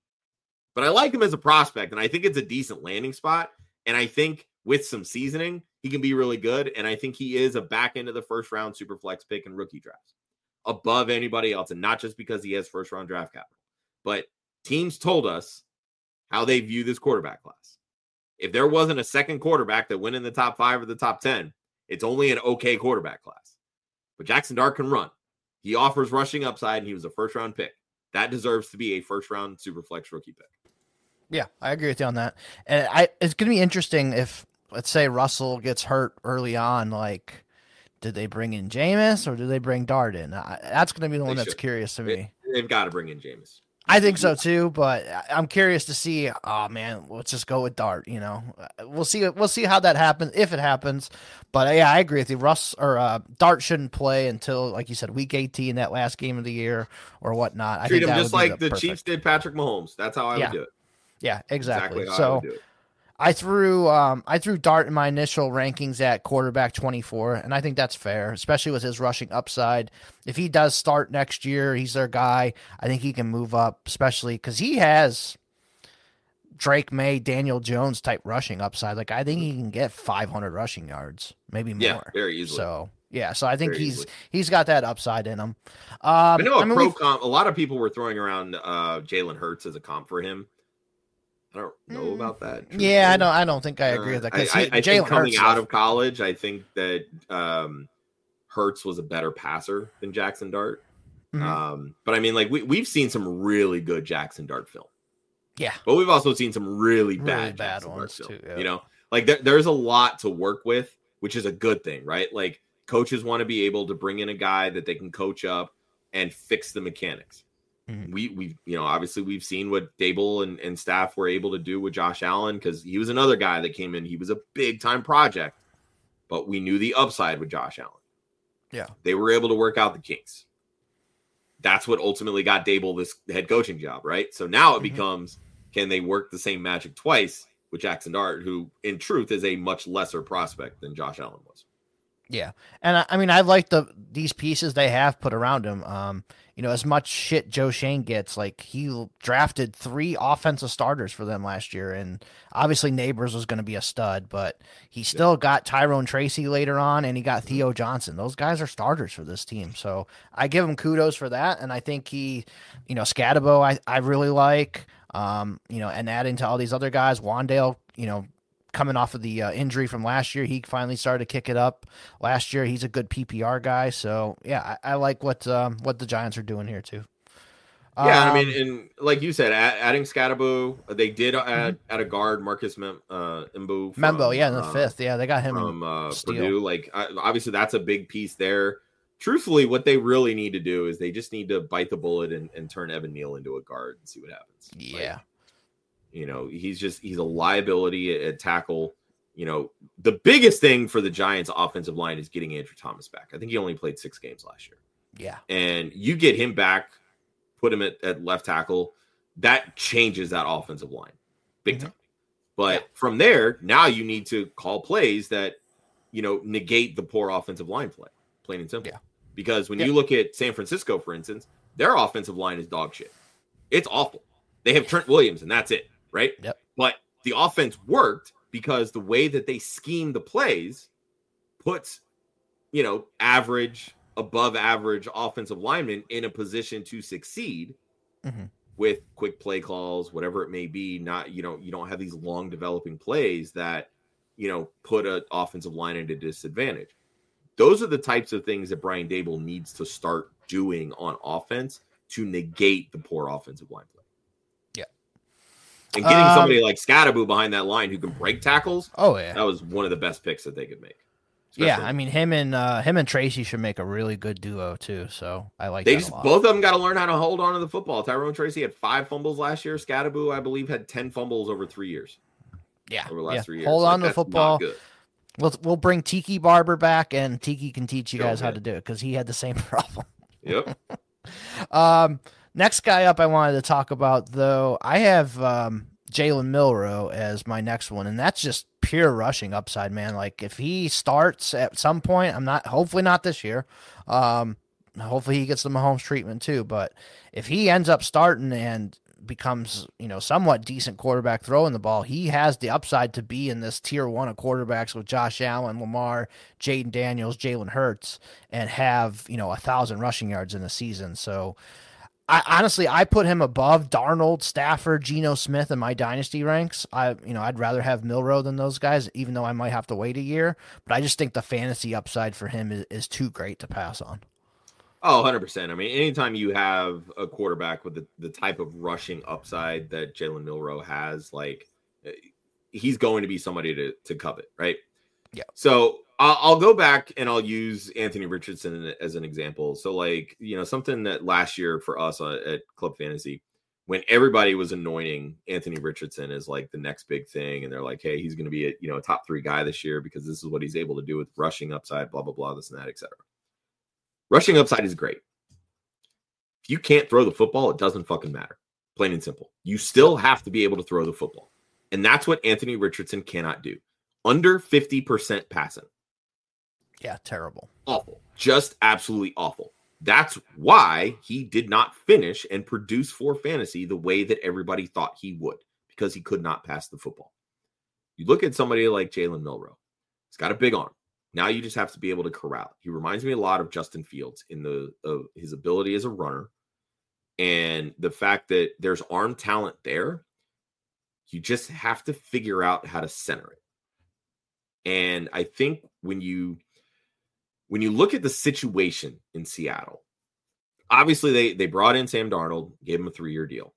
Speaker 3: But I like him as a prospect, and I think it's a decent landing spot. And I think with some seasoning, he can be really good. And I think he is a back end of the first round super flex pick in rookie drafts above anybody else. And not just because he has first round draft capital, but teams told us how they view this quarterback class. If there wasn't a second quarterback that went in the top five or the top ten, it's only an okay quarterback class. But Jackson Dart can run. He offers rushing upside, and he was a first round pick. That deserves to be a first round super flex rookie pick.
Speaker 2: Yeah, I agree with you on that. And I, it's going to be interesting if, let's say, Russell gets hurt early on. Like, did they bring in Jameis or did they bring Dart in? I, that's going to be the
Speaker 3: They
Speaker 2: one that's
Speaker 3: should.
Speaker 2: curious to me.
Speaker 3: They, they've got to bring in Jameis.
Speaker 2: I think so too, but I'm curious to see. Oh man, let's just go with Dart. You know, we'll see. We'll see how that happens if it happens. But uh, yeah, I agree with you. Russ or uh, Dart shouldn't play until, like you said, week eighteen, that last game of the year or whatnot. I
Speaker 3: Treat
Speaker 2: think
Speaker 3: him
Speaker 2: that
Speaker 3: just
Speaker 2: would be
Speaker 3: like the
Speaker 2: perfect.
Speaker 3: Chiefs did Patrick Mahomes. That's how I
Speaker 2: Yeah.
Speaker 3: would do it.
Speaker 2: Yeah, exactly.
Speaker 3: Exactly how I
Speaker 2: so
Speaker 3: would do it.
Speaker 2: I threw um, I threw Dart in my initial rankings at quarterback twenty-four, and I think that's fair, especially with his rushing upside. If he does start next year, he's their guy. I think he can move up, especially because he has Drake May, Daniel Jones type rushing upside. Like, I think he can get five hundred rushing yards, maybe more.
Speaker 3: Yeah, very easily.
Speaker 2: So yeah, so I think
Speaker 3: Very
Speaker 2: he's
Speaker 3: easily.
Speaker 2: he's got that upside in him. Um,
Speaker 3: I know a
Speaker 2: I mean,
Speaker 3: pro
Speaker 2: we've-
Speaker 3: comp. A lot of people were throwing around uh, Jalen Hurts as a comp for him. I don't know about that.
Speaker 2: Yeah, I
Speaker 3: truthfully.
Speaker 2: don't. I don't think I agree with that.
Speaker 3: Uh,
Speaker 2: Because
Speaker 3: I, I, I
Speaker 2: Jalen
Speaker 3: think coming
Speaker 2: Hurts,
Speaker 3: out of college, I think that um, Hurts was a better passer than Jackson Dart.
Speaker 2: Mhm.
Speaker 3: Um, but I mean, like we we've seen some really good Jackson Dart film,
Speaker 2: yeah,
Speaker 3: but we've also seen some really bad,
Speaker 2: Really bad
Speaker 3: Jackson
Speaker 2: ones
Speaker 3: Dart film.
Speaker 2: too, yeah.
Speaker 3: You know, like there, there's a lot to work with, which is a good thing, right? Like coaches want to be able to bring in a guy that they can coach up and fix the mechanics.
Speaker 2: Mhm.
Speaker 3: We we you know obviously we've seen what Daboll and, and staff were able to do with Josh Allen, because he was another guy that came in. He was a big time project, but we knew the upside with Josh Allen.
Speaker 2: Yeah.
Speaker 3: They were able to work out the kinks. That's what ultimately got Daboll this head coaching job, right? So now it
Speaker 2: Mhm.
Speaker 3: becomes, can they work the same magic twice with Jackson Dart, who in truth is a much lesser prospect than Josh Allen was.
Speaker 2: Yeah, and I, I mean, I like the these pieces they have put around him. Um, you know, as much shit Joe Schoen gets, like he drafted three offensive starters for them last year, and obviously Neighbors was going to be a stud, but he still got Tyrone Tracy later on, and he got Theo Johnson. Those guys are starters for this team, so I give him kudos for that. And I think he, you know, Scadabo, I I really like. Um, you know, and adding to all these other guys, Wan'Dale, you know, coming off of the uh, injury from last year, he finally started to kick it up last year. He's a good P P R guy. So yeah, I, I like what, um, what the Giants are doing here too.
Speaker 3: Yeah,
Speaker 2: Um,
Speaker 3: I mean, and like you said, add, adding Scadabo, they did add, add a guard, Marcus Mem, uh, Mbo. From,
Speaker 2: Membo, yeah, in the
Speaker 3: uh,
Speaker 2: fifth. Yeah, they got him
Speaker 3: from
Speaker 2: in
Speaker 3: uh,
Speaker 2: Steele.
Speaker 3: Purdue. Like, I, obviously, that's a big piece there. Truthfully, what they really need to do is they just need to bite the bullet and, and turn Evan Neal into a guard and see what happens.
Speaker 2: Yeah.
Speaker 3: Like, you know, he's just he's a liability at, at tackle. You know, the biggest thing for the Giants' offensive line is getting Andrew Thomas back. I think he only played six games last year.
Speaker 2: Yeah.
Speaker 3: And you get him back, put him at, at left tackle, that changes that offensive line big
Speaker 2: Mhm.
Speaker 3: time. But
Speaker 2: yeah.
Speaker 3: from there, now you need to call plays that, you know, negate the poor offensive line play, plain and simple.
Speaker 2: Yeah.
Speaker 3: Because when
Speaker 2: yeah.
Speaker 3: you look at San Francisco, for instance, their offensive line is dog shit. It's awful. They have Trent Williams, and that's it, right?
Speaker 2: Yep.
Speaker 3: But the offense worked because the way that they scheme the plays puts, you know, average, above average offensive linemen in a position to succeed
Speaker 2: mm-hmm.
Speaker 3: with quick play calls, whatever it may be. Not, you know, you don't have these long developing plays that, you know, put an offensive line at a disadvantage. Those are the types of things that Brian Daboll needs to start doing on offense to negate the poor offensive line play.
Speaker 2: Yeah.
Speaker 3: And getting
Speaker 2: um,
Speaker 3: somebody like Scatterbo behind that line who can break tackles.
Speaker 2: Oh, yeah.
Speaker 3: That was one of the best picks that they could make.
Speaker 2: Yeah, I mean, him and uh, him and Tracy should make a really good duo, too. So I like
Speaker 3: they
Speaker 2: that
Speaker 3: just,
Speaker 2: a lot.
Speaker 3: Both of them got to learn how to hold on to the football. Tyrone Tracy had five fumbles last year. Scatterbo, I believe, had ten fumbles over three years.
Speaker 2: Yeah.
Speaker 3: Over the last
Speaker 2: yeah.
Speaker 3: three years.
Speaker 2: Hold
Speaker 3: like,
Speaker 2: on to the football. We'll we'll bring Tiki Barber back, and Tiki can teach you
Speaker 3: Go
Speaker 2: guys
Speaker 3: ahead.
Speaker 2: how to do it because he had the same problem.
Speaker 3: Yep.
Speaker 2: um, next guy up I wanted to talk about, though, I have um, Jalen Milroe as my next one, and that's just pure rushing upside, man. Like, if he starts at some point, I'm not, hopefully not this year. Um, hopefully he gets the Mahomes treatment too, but if he ends up starting and becomes, you know, somewhat decent quarterback throwing the ball, he has the upside to be in this tier one of quarterbacks with Josh Allen, Lamar, Jaden Daniels, Jalen Hurts, and have, you know, a thousand rushing yards in a season. So I honestly, I put him above Darnold, Stafford, Geno Smith in my dynasty ranks. I, you know, I'd rather have Milroe than those guys, even though I might have to wait a year, but I just think the fantasy upside for him is, is too great to pass on.
Speaker 3: Oh, one hundred percent. I mean, anytime you have a quarterback with the, the type of rushing upside that Jalen Milroe has, like, he's going to be somebody to, to covet, right?
Speaker 2: Yeah.
Speaker 3: So I'll, I'll go back and I'll use Anthony Richardson as an example. So, like, you know, something that last year for us at Club Fantasy, when everybody was anointing Anthony Richardson as like the next big thing, and they're like, hey, he's going to be a, you know, a top three guy this year because this is what he's able to do with rushing upside, blah, blah, blah, this and that, et cetera. Rushing upside is great. If you can't throw the football, it doesn't fucking matter. Plain and simple. You still have to be able to throw the football. And that's what Anthony Richardson cannot do. Under fifty percent passing.
Speaker 2: Yeah, terrible.
Speaker 3: Awful. Just absolutely awful. That's why he did not finish and produce for fantasy the way that everybody thought he would, because he could not pass the football. You look at somebody like Jalen Milroe. He's got a big arm. Now you just have to be able to corral. He reminds me a lot of Justin Fields in the of his ability as a runner, and the fact that there's arm talent there. You just have to figure out how to center it. And I think when you when you look at the situation in Seattle, obviously they they brought in Sam Darnold, gave him a three-year deal.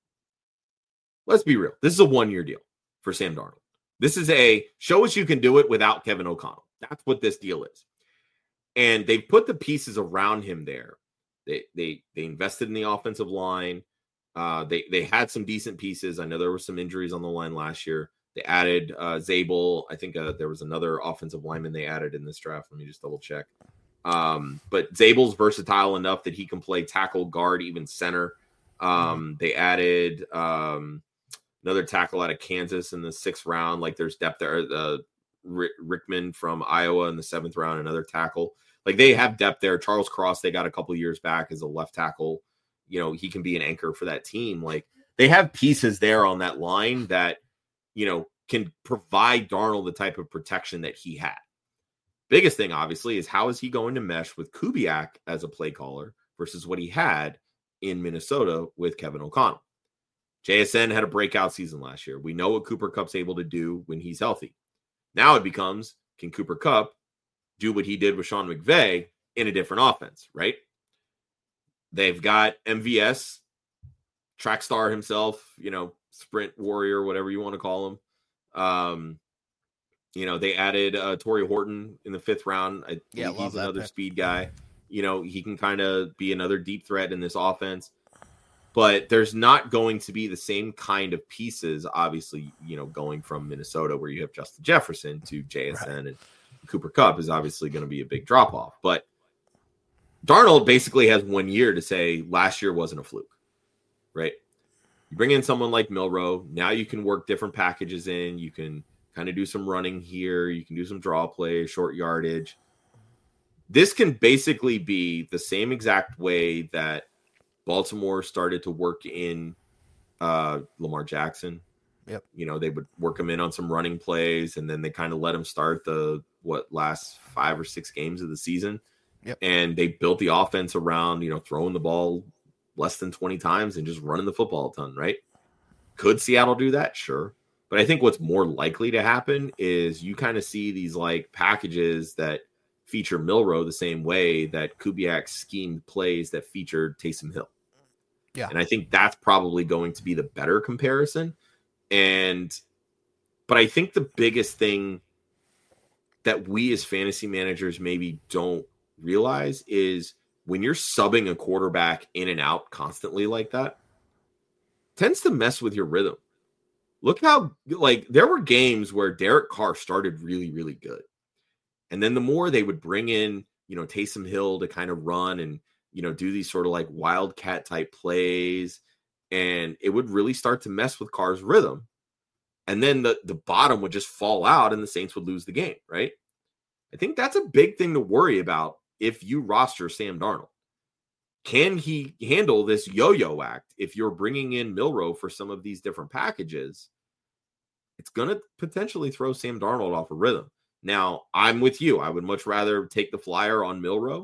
Speaker 3: Let's be real. This is a one-year deal for Sam Darnold. This is a show us you can do it without Kevin O'Connell. That's what this deal is. And they've put the pieces around him there. They they they invested in the offensive line. Uh, they they had some decent pieces. I know there were some injuries on the line last year. They added uh, Zabel. I think uh, there was another offensive lineman they added in this draft. Let me just double check. Um, but Zabel's versatile enough that he can play tackle, guard, even center. Um, mm-hmm. They added um, another tackle out of Kansas in the sixth round. Like, there's depth there. Uh, Rickman from Iowa in the seventh round, another tackle. Like, they have depth there. Charles Cross, they got a couple years back as a left tackle. You know, he can be an anchor for that team. Like, they have pieces there on that line that, you know, can provide Darnold the type of protection that he had. Biggest thing, obviously, is how is he going to mesh with Kubiak as a play caller versus what he had in Minnesota with Kevin O'Connell. J S N had a breakout season last year. We know what Cooper Kupp's able to do when he's healthy. Now it becomes, can Cooper Kupp do what he did with Sean McVay in a different offense, right? They've got M V S, track star himself, you know, sprint warrior, whatever you want to call him. Um, you know, they added uh, Torrey Horton in the fifth round. I
Speaker 2: yeah,
Speaker 3: think he's
Speaker 2: that
Speaker 3: another
Speaker 2: pick.
Speaker 3: speed guy. You know, he can kind of be another deep threat in this offense. But there's not going to be the same kind of pieces, obviously, you know, going from Minnesota where you have Justin Jefferson to J S N, right. And Cooper Kupp is obviously going to be a big drop-off. But Darnold basically has one year to say last year wasn't a fluke, right? You bring in someone like Milroe. Now you can work different packages in. You can kind of do some running here. You can do some draw plays, short yardage. This can basically be the same exact way that Baltimore started to work in uh, Lamar Jackson.
Speaker 2: Yep.
Speaker 3: You know, they would work him in on some running plays, and then they kind of let him start the, what, last five or six games of the season.
Speaker 2: Yep.
Speaker 3: And they built the offense around, you know, throwing the ball less than twenty times and just running the football a ton, right? Could Seattle do that? Sure. But I think what's more likely to happen is you kind of see these like packages that feature Milroe the same way that Kubiak schemed plays that featured Taysom Hill.
Speaker 2: Yeah.
Speaker 3: And I think that's probably going to be the better comparison. And, but I think the biggest thing that we as fantasy managers maybe don't realize is when you're subbing a quarterback in and out constantly like that, tends to mess with your rhythm. Look how, like, there were games where Derek Carr started really, really good. And then the more they would bring in, you know, Taysom Hill to kind of run and, you know, do these sort of like wildcat type plays, and it would really start to mess with Carr's rhythm. And then the, the bottom would just fall out and the Saints would lose the game, right? I think that's a big thing to worry about if you roster Sam Darnold. Can he handle this yo-yo act? If you're bringing in Milroe for some of these different packages, it's going to potentially throw Sam Darnold off a rhythm. Now, I'm with you. I would much rather take the flyer on Milroe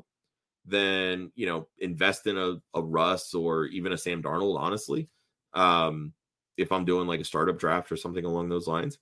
Speaker 3: than, you know, invest in a, a Russ or even a Sam Darnold, honestly. Um, if I'm doing like a startup draft or something along those lines.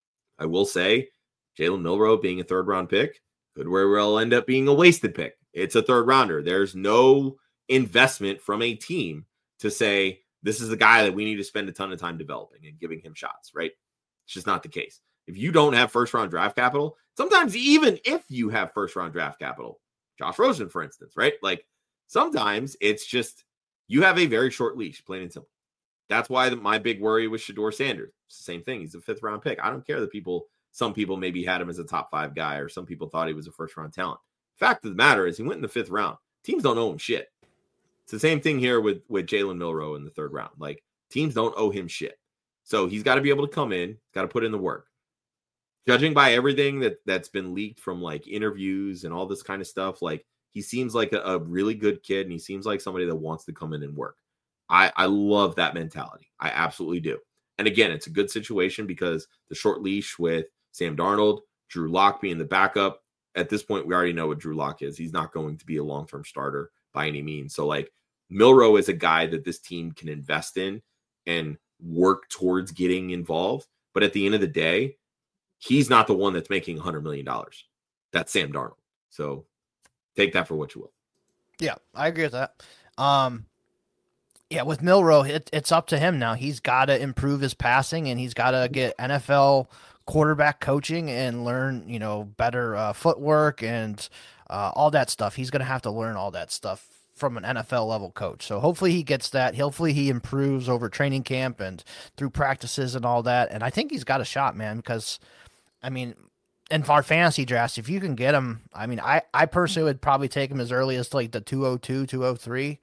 Speaker 3: I will say Jalen Milroe being a third round pick could very well end up being a wasted pick. It's a third rounder. There's no investment from a team to say, this is the guy that we need to spend a ton of time developing and giving him shots, right? It's just not the case. If you don't have first round draft capital, sometimes even if you have first round draft capital, Josh Rosen, for instance, right? Like sometimes it's just, you have a very short leash, plain and simple. That's why the, my big worry was Shedeur Sanders. It's the same thing. He's a fifth round pick. I don't care that people, some people maybe had him as a top five guy, or some people thought he was a first round talent. Fact of the matter is he went in the fifth round. Teams don't owe him shit. It's the same thing here with, with Jalen Milroe in the third round. Like teams don't owe him shit. So he's got to be able to come in, got to put in the work. Judging by everything that, that's been leaked from like interviews and all this kind of stuff, like he seems like a, a really good kid, and he seems like somebody that wants to come in and work. I, I love that mentality. I absolutely do. And again, it's a good situation because the short leash with Sam Darnold, Drew Lock being the backup. At this point, we already know what Drew Lock is. He's not going to be a long-term starter by any means. So like Milroe is a guy that this team can invest in and work towards getting involved. But at the end of the day, he's not the one that's making one hundred million dollars. That's Sam Darnold. So take that for what you will.
Speaker 2: Yeah, I agree with that. Um, yeah, with Milroe, it, it's up to him now. He's got to improve his passing, and he's got to get N F L quarterback coaching and learn, you know, better uh, footwork and uh, all that stuff. He's going to have to learn all that stuff from an N F L level coach. So hopefully he gets that. Hopefully he improves over training camp and through practices and all that. And I think he's got a shot, man, because I mean, in our fantasy drafts, if you can get him, I mean, I, I personally would probably take him as early as like the two oh two, two oh three.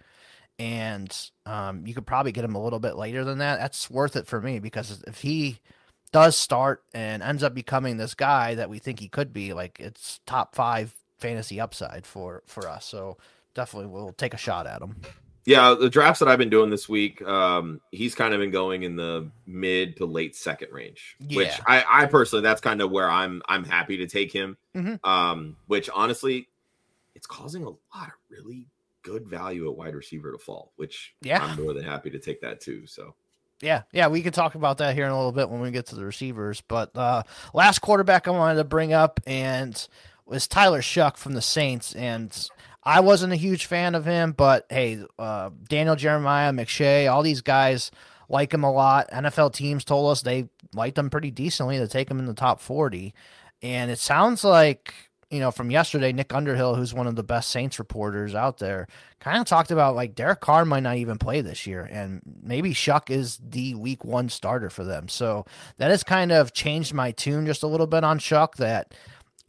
Speaker 2: And um, you could probably get him a little bit later than that. That's worth it for me, because if he does start and ends up becoming this guy that we think he could be, like, it's top five fantasy upside for, for us. So definitely we'll take a shot at him.
Speaker 3: Yeah, the drafts that I've been doing this week, um, he's kind of been going in the mid to late second range, yeah. which I, I personally, that's kind of where I'm I'm happy to take him. Mm-hmm. Um, which honestly, it's causing a lot of really good value at wide receiver to fall, which yeah. I'm more than happy to take that too. So
Speaker 2: yeah, yeah, we can talk about that here in a little bit when we get to the receivers. But uh, last quarterback I wanted to bring up and was Tyler Shuck from the Saints, and I wasn't a huge fan of him, but hey, uh, Daniel Jeremiah, McShay, all these guys like him a lot. N F L teams told us they liked him pretty decently to take him in the top forty. And it sounds like, you know, from yesterday, Nick Underhill, who's one of the best Saints reporters out there, kind of talked about like Derek Carr might not even play this year, and maybe Shuck is the week one starter for them. So that has kind of changed my tune just a little bit on Shuck, that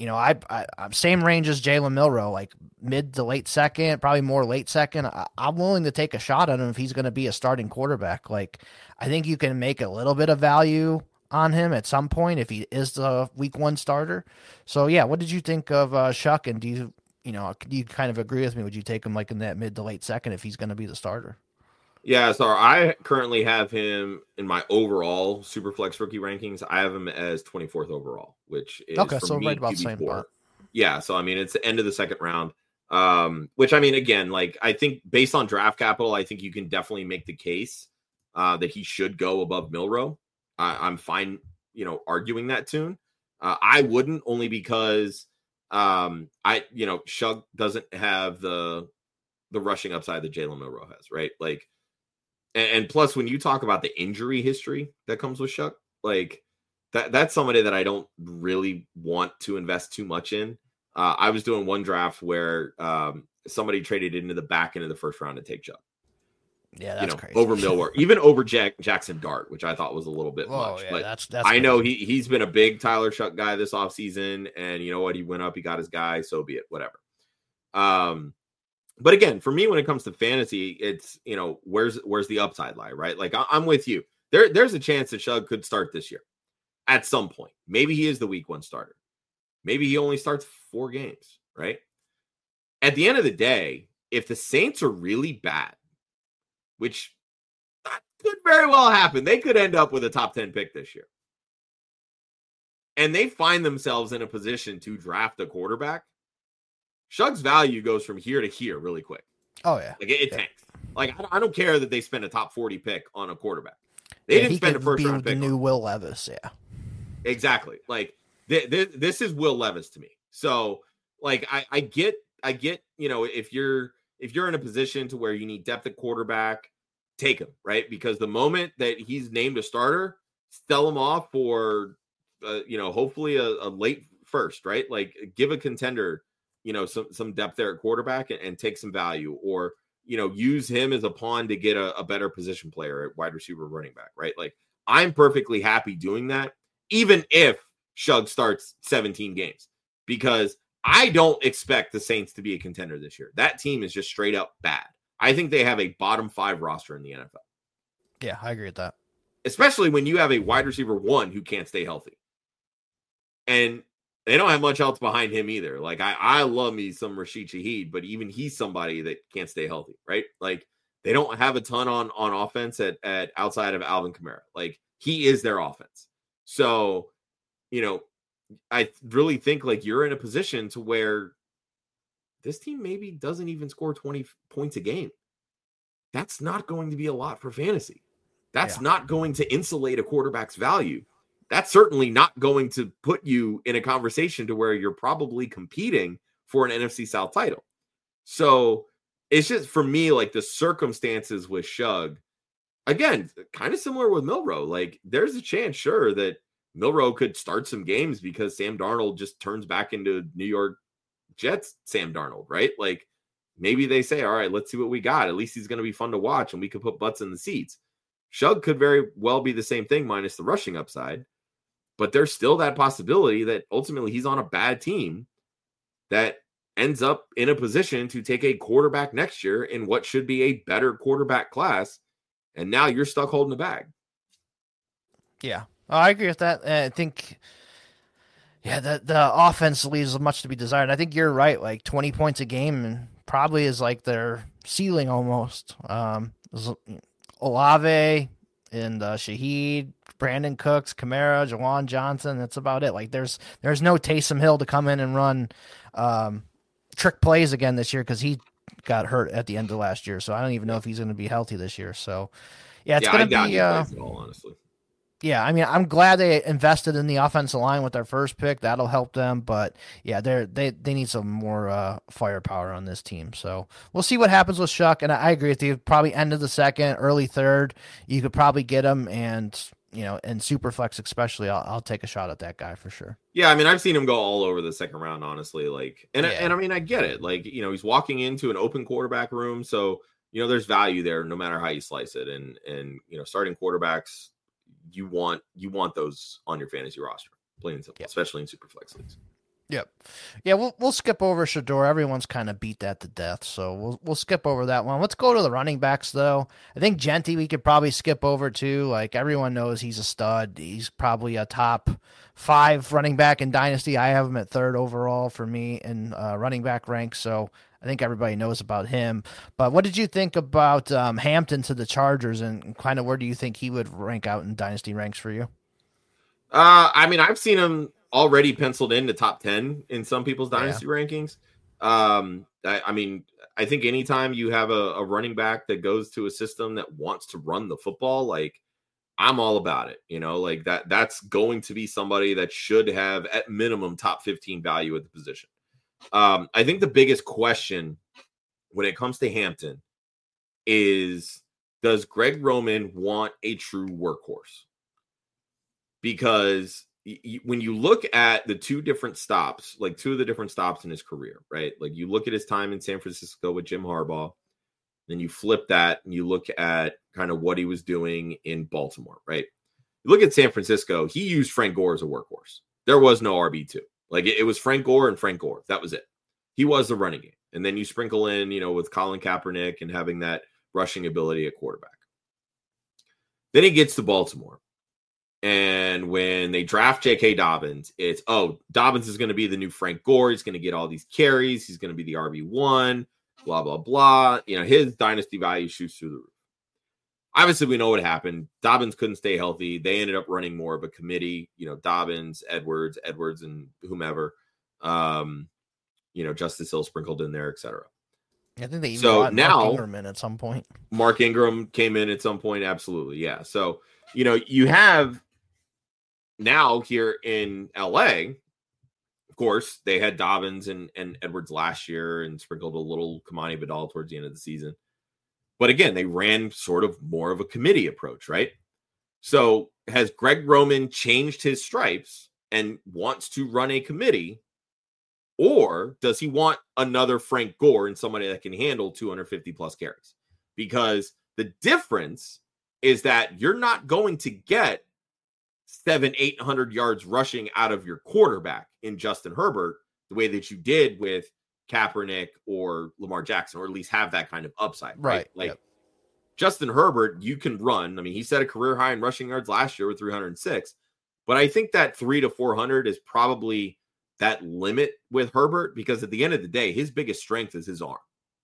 Speaker 2: you know, I, I I'm same range as Jalen Milroe, like mid to late second, probably more late second. I, I'm willing to take a shot on him if he's going to be a starting quarterback. Like, I think you can make a little bit of value on him at some point if he is the week one starter. So yeah, what did you think of uh, Shough? And do you, you know, do you kind of agree with me? Would you take him like in that mid to late second if he's going to be the starter?
Speaker 3: Yeah, so I currently have him in my overall Superflex rookie rankings. I have him as twenty-fourth overall, which is
Speaker 2: okay,
Speaker 3: for
Speaker 2: so
Speaker 3: me,
Speaker 2: right about
Speaker 3: Q B four.
Speaker 2: same spot.
Speaker 3: Yeah, so I mean, it's the end of the second round. Um, which I mean, again, like I think based on draft capital, I think you can definitely make the case uh, that he should go above Milroe. I, I'm fine, you know, arguing that tune. Uh, I wouldn't, only because um, I, you know, Shough doesn't have the the rushing upside that Jalen Milroe has, right? Like. And plus, when you talk about the injury history that comes with Shough, like that, that's somebody that I don't really want to invest too much in. Uh, I was doing one draft where um, somebody traded into the back end of the first round to take Shough.
Speaker 2: Yeah, that's
Speaker 3: you know,
Speaker 2: crazy.
Speaker 3: over Millward, even over Jack, Jackson Dart, which I thought was a little bit
Speaker 2: Whoa,
Speaker 3: much.
Speaker 2: yeah,
Speaker 3: but
Speaker 2: that's, that's
Speaker 3: I
Speaker 2: crazy.
Speaker 3: know he, he's been a big Tyler Shough guy this offseason. And you know what? He went up, he got his guy, so be it, whatever. Um, But again, for me, when it comes to fantasy, it's, you know, where's where's the upside lie, right? Like I, I'm with you. There, there's a chance that Shough could start this year at some point. Maybe he is the week one starter. Maybe he only starts four games, right? At the end of the day, if the Saints are really bad, which that could very well happen, they could end up with a top ten pick this year. And they find themselves in a position to draft a quarterback. Shough's value goes from here to here really quick.
Speaker 2: Oh, yeah.
Speaker 3: Like it, it
Speaker 2: yeah.
Speaker 3: tanks. Like I, I don't care that they spent a top forty pick on a quarterback. They
Speaker 2: yeah,
Speaker 3: didn't spend a first round
Speaker 2: the
Speaker 3: pick.
Speaker 2: The
Speaker 3: on
Speaker 2: new
Speaker 3: him.
Speaker 2: Will Levis, yeah.
Speaker 3: Exactly. Like th- th- this is Will Levis to me. So like I, I get I get, you know, if you're if you're in a position to where you need depth at quarterback, take him, right? Because the moment that he's named a starter, sell him off for uh, you know, hopefully a, a late first, right? Like give a contender, you know, some some depth there at quarterback and, and take some value, or, you know, use him as a pawn to get a, a better position player at wide receiver, running back, right? Like I'm perfectly happy doing that, even if Shough starts seventeen games, because I don't expect the Saints to be a contender this year. That team is just straight up bad. I think they have a bottom five roster in the N F L.
Speaker 2: Yeah, I agree with that.
Speaker 3: Especially when you have a wide receiver one who can't stay healthy. And they don't have much else behind him either. Like, I, I love me some Rashid Shaheed, but even he's somebody that can't stay healthy, right? Like, they don't have a ton on, on offense at, at outside of Alvin Kamara. Like, he is their offense. So, you know, I really think, like, you're in a position to where this team maybe doesn't even score twenty points a game. That's not going to be a lot for fantasy. That's yeah. not going to insulate a quarterback's value. That's certainly not going to put you in a conversation to where you're probably competing for an N F C South title. So it's just, for me, like the circumstances with Shough, again, kind of similar with Milroe. Like there's a chance, sure, that Milroe could start some games because Sam Darnold just turns back into New York Jets Sam Darnold, right? Like maybe they say, all right, let's see what we got. At least he's going to be fun to watch and we could put butts in the seats. Shough could very well be the same thing minus the rushing upside. But there's still that possibility that ultimately he's on a bad team that ends up in a position to take a quarterback next year in what should be a better quarterback class. And now you're stuck holding the bag.
Speaker 2: Yeah, I agree with that. I think, yeah, the, the offense leaves much to be desired. And I think you're right. Like twenty points a game and probably is like their ceiling almost. Um, Olave and uh, Shaheed, Brandon Cooks, Kamara, Jawan Johnson. That's about it. Like there's there's no Taysom Hill to come in and run um, trick plays again this year because he got hurt at the end of last year. So I don't even know if he's going to be healthy this year. So yeah, it's
Speaker 3: yeah,
Speaker 2: going to be. Uh,
Speaker 3: at all, honestly.
Speaker 2: Yeah, I mean, I'm glad they invested in the offensive line with their first pick. That'll help them. But yeah, they they they need some more uh, firepower on this team. So we'll see what happens with Shough. And I agree with you. Probably end of the second, early third. You could probably get him, and you know, in Superflex especially, I'll, I'll take a shot at that guy for sure.
Speaker 3: Yeah, I mean, I've seen him go all over the second round, honestly. Like, and
Speaker 2: yeah.
Speaker 3: and I mean, I get it. Like, you know, he's walking into an open quarterback room, so you know, there's value there, no matter how you slice it. And and you know, starting quarterbacks. You want you want those on your fantasy roster, plain and simple, yeah. especially in Superflex leagues.
Speaker 2: Yep. Yeah, we'll we'll skip over Shedeur. Everyone's kind of beat that to death, so we'll we'll skip over that one. Let's go to the running backs, though. I think Genty we could probably skip over too. Like everyone knows he's a stud. He's probably a top five running back in Dynasty. I have him at third overall for me in uh, running back ranks, so I think everybody knows about him. But what did you think about um, Hampton to the Chargers, and kind of where do you think he would rank out in Dynasty ranks for you?
Speaker 3: Uh, I mean, I've seen him already penciled in the top ten in some people's dynasty yeah. rankings. Um, I, I mean, I think anytime you have a, a running back that goes to a system that wants to run the football, like I'm all about it, you know, like that, that's going to be somebody that should have at minimum top fifteen value at the position. Um, I think the biggest question when it comes to Hampton is, does Greg Roman want a true workhorse? Because when you look at the two different stops, like two of the different stops in his career, right? Like you look at his time in San Francisco with Jim Harbaugh, then you flip that and you look at kind of what he was doing in Baltimore, right? You look at San Francisco, he used Frank Gore as a workhorse. There was no R B two. Like it, it was Frank Gore and Frank Gore. That was it. He was the running game. And then you sprinkle in, you know, with Colin Kaepernick and having that rushing ability at quarterback. Then he gets to Baltimore. And when they draft J K. Dobbins, it's, oh, Dobbins is going to be the new Frank Gore. He's going to get all these carries. He's going to be the R B one, blah, blah, blah. You know, his dynasty value shoots through the roof. Obviously, we know what happened. Dobbins couldn't stay healthy. They ended up running more of a committee, you know, Dobbins, Edwards, Edwards, and whomever, um, you know, Justice Hill sprinkled in there, et cetera.
Speaker 2: I think they even
Speaker 3: so
Speaker 2: brought
Speaker 3: now,
Speaker 2: Mark Ingram in at some point.
Speaker 3: Mark Ingram came in at some point. Absolutely. Yeah. So, you know, you have now here in L A, of course, they had Dobbins and, and Edwards last year and sprinkled a little Kamani Vidal towards the end of the season. But again, they ran sort of more of a committee approach, right? So has Greg Roman changed his stripes and wants to run a committee? Or does he want another Frank Gore and somebody that can handle two hundred fifty plus carries? Because the difference is that you're not going to get seven, eight hundred yards rushing out of your quarterback in Justin Herbert the way that you did with Kaepernick or Lamar Jackson, or at least have that kind of upside, right?
Speaker 2: right
Speaker 3: like
Speaker 2: yep.
Speaker 3: Justin Herbert, you can run. I mean, he set a career high in rushing yards last year with three hundred six, but I think that three to four hundred is probably that limit with Herbert, because at the end of the day, his biggest strength is his arm.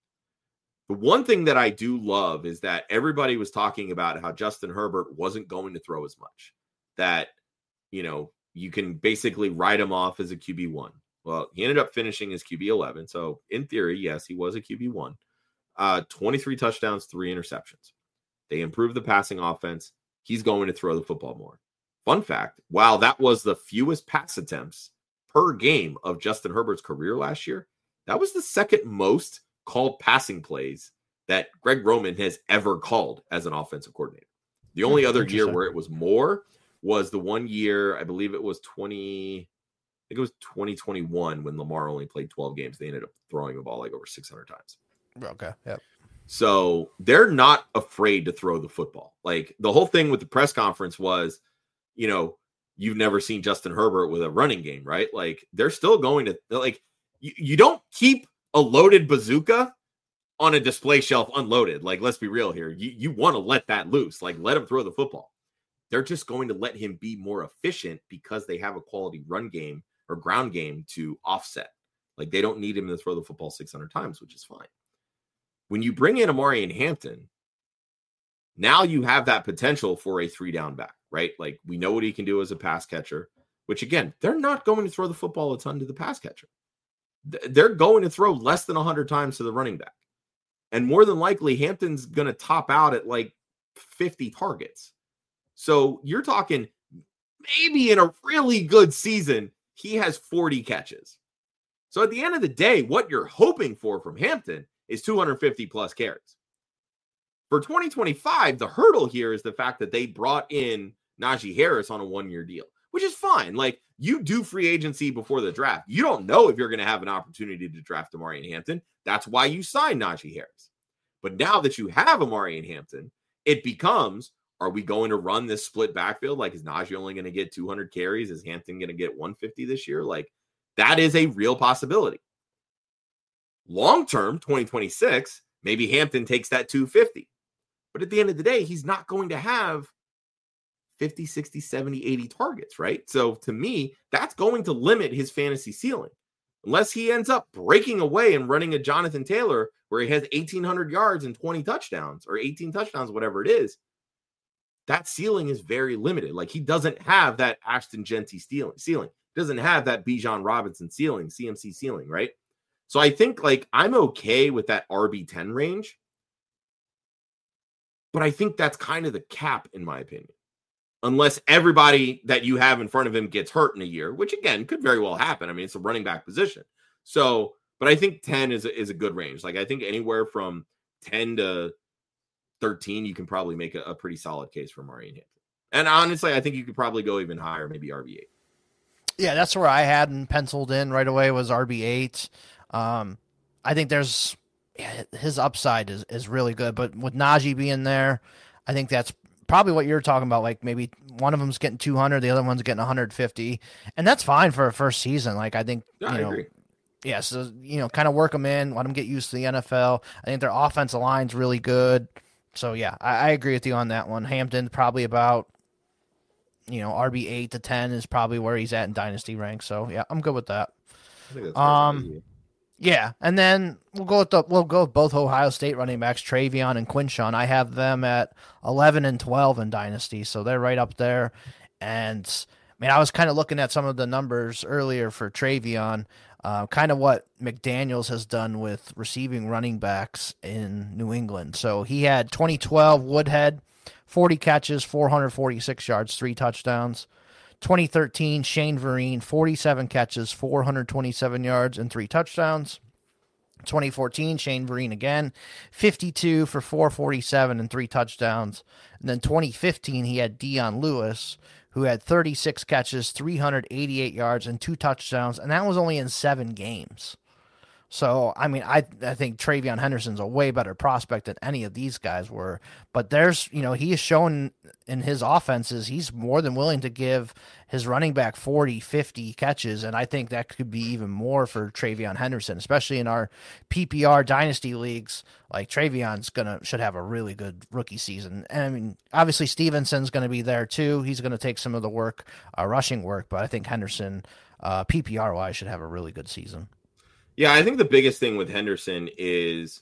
Speaker 3: The one thing that I do love is that everybody was talking about how Justin Herbert wasn't going to throw as much, that, you know, you can basically write him off as a Q B one. Well, he ended up finishing as Q B eleven. So in theory, yes, he was a Q B one. Uh, twenty-three touchdowns, three interceptions. They improved the passing offense. He's going to throw the football more. Fun fact, while that was the fewest pass attempts per game of Justin Herbert's career last year, that was the second most called passing plays that Greg Roman has ever called as an offensive coordinator. The only other year where it was more was the one year, I believe it was twenty, I think it was twenty twenty-one, when Lamar only played twelve games. They ended up throwing the ball like over six hundred times.
Speaker 2: Okay. Yep.
Speaker 3: So they're not afraid to throw the football. Like the whole thing with the press conference was, you know, you've never seen Justin Herbert with a running game, right? Like they're still going to, like, you, you don't keep a loaded bazooka on a display shelf unloaded. Like, let's be real here. You, you want to let that loose. Like, let him throw the football. They're just going to let him be more efficient because they have a quality run game or ground game to offset. Like, they don't need him to throw the football six hundred times, which is fine. When you bring in Amari and Hampton, now you have that potential for a three down back, right? Like, we know what he can do as a pass catcher, which again, they're not going to throw the football a ton to the pass catcher. They're going to throw less than one hundred times to the running back. And more than likely, Hampton's going to top out at like fifty targets. So you're talking maybe in a really good season, he has forty catches. So at the end of the day, what you're hoping for from Hampton is two hundred fifty plus carries. For twenty twenty-five, the hurdle here is the fact that they brought in Najee Harris on a one-year deal, which is fine. Like, you do free agency before the draft. You don't know if you're going to have an opportunity to draft Amari and Hampton. That's why you signed Najee Harris. But now that you have Amari and Hampton, it becomes, are we going to run this split backfield? Like, is Najee only going to get two hundred carries? Is Hampton going to get one hundred fifty this year? Like, That is a real possibility. Long-term, twenty twenty-six, maybe Hampton takes that two fifty. But at the end of the day, he's not going to have fifty, sixty, seventy, eighty targets, right? So to me, that's going to limit his fantasy ceiling. Unless he ends up breaking away and running a Jonathan Taylor where he has eighteen hundred yards and twenty touchdowns or eighteen touchdowns, whatever it is, that ceiling is very limited. Like, he doesn't have that Ashton Genty ceiling. He doesn't have that Bijan Robinson ceiling, C M C ceiling, right? So I think, like, I'm okay with that R B ten range. But I think that's kind of the cap, in my opinion. Unless everybody that you have in front of him gets hurt in a year, which, again, could very well happen. I mean, it's a running back position. So, but I think ten is a, is a good range. Like, I think anywhere from ten to thirteen, you can probably make a, a pretty solid case for Maureen Hampton. And honestly, I think you could probably go even higher, maybe R B eight.
Speaker 2: Yeah, that's where I had and penciled in right away was R B eight. Um, I think there's yeah, his upside is, is really good, but with Najee being there, I think that's probably what you're talking about. Like, maybe one of them's getting two hundred, the other one's getting one hundred fifty, and that's fine for a first season. Like, I think,
Speaker 3: yeah,
Speaker 2: you
Speaker 3: I
Speaker 2: know,
Speaker 3: agree.
Speaker 2: yeah, so, you know, kind of work them in, let them get used to the N F L. I think their offensive line's really good. So, yeah, I, I agree with you on that one. Hampton probably about, you know, R B eight to ten is probably where he's at in dynasty ranks. So, yeah, I'm good with that.
Speaker 3: I think that's
Speaker 2: Um, yeah, and then we'll go with the we'll go with both Ohio State running backs, Travion and Quinshon. I have them at eleven and twelve in dynasty, so they're right up there. And I mean, I was kind of looking at some of the numbers earlier for Travion, uh, kind of what McDaniels has done with receiving running backs in New England. So he had twenty twelve Woodhead, forty catches, four hundred forty-six yards, three touchdowns. twenty thirteen, Shane Vereen, forty-seven catches, four hundred twenty-seven yards, and three touchdowns. twenty fourteen, Shane Vereen again, fifty-two for four forty-seven and three touchdowns. And then twenty fifteen, he had Dion Lewis, who had thirty-six catches, three hundred eighty-eight yards, and two touchdowns, and that was only in seven games. So, I mean, I I think Travion Henderson's a way better prospect than any of these guys were. But there's, you know, he has shown in his offenses, he's more than willing to give his running back forty, fifty catches. And I think that could be even more for Travion Henderson, especially in our P P R dynasty leagues. Like, Travion's gonna should have a really good rookie season. And I mean, obviously Stevenson's going to be there too. He's going to take some of the work, uh, rushing work. But I think Henderson, uh, P P R wise, should have a really good season.
Speaker 3: Yeah, I think the biggest thing with Henderson is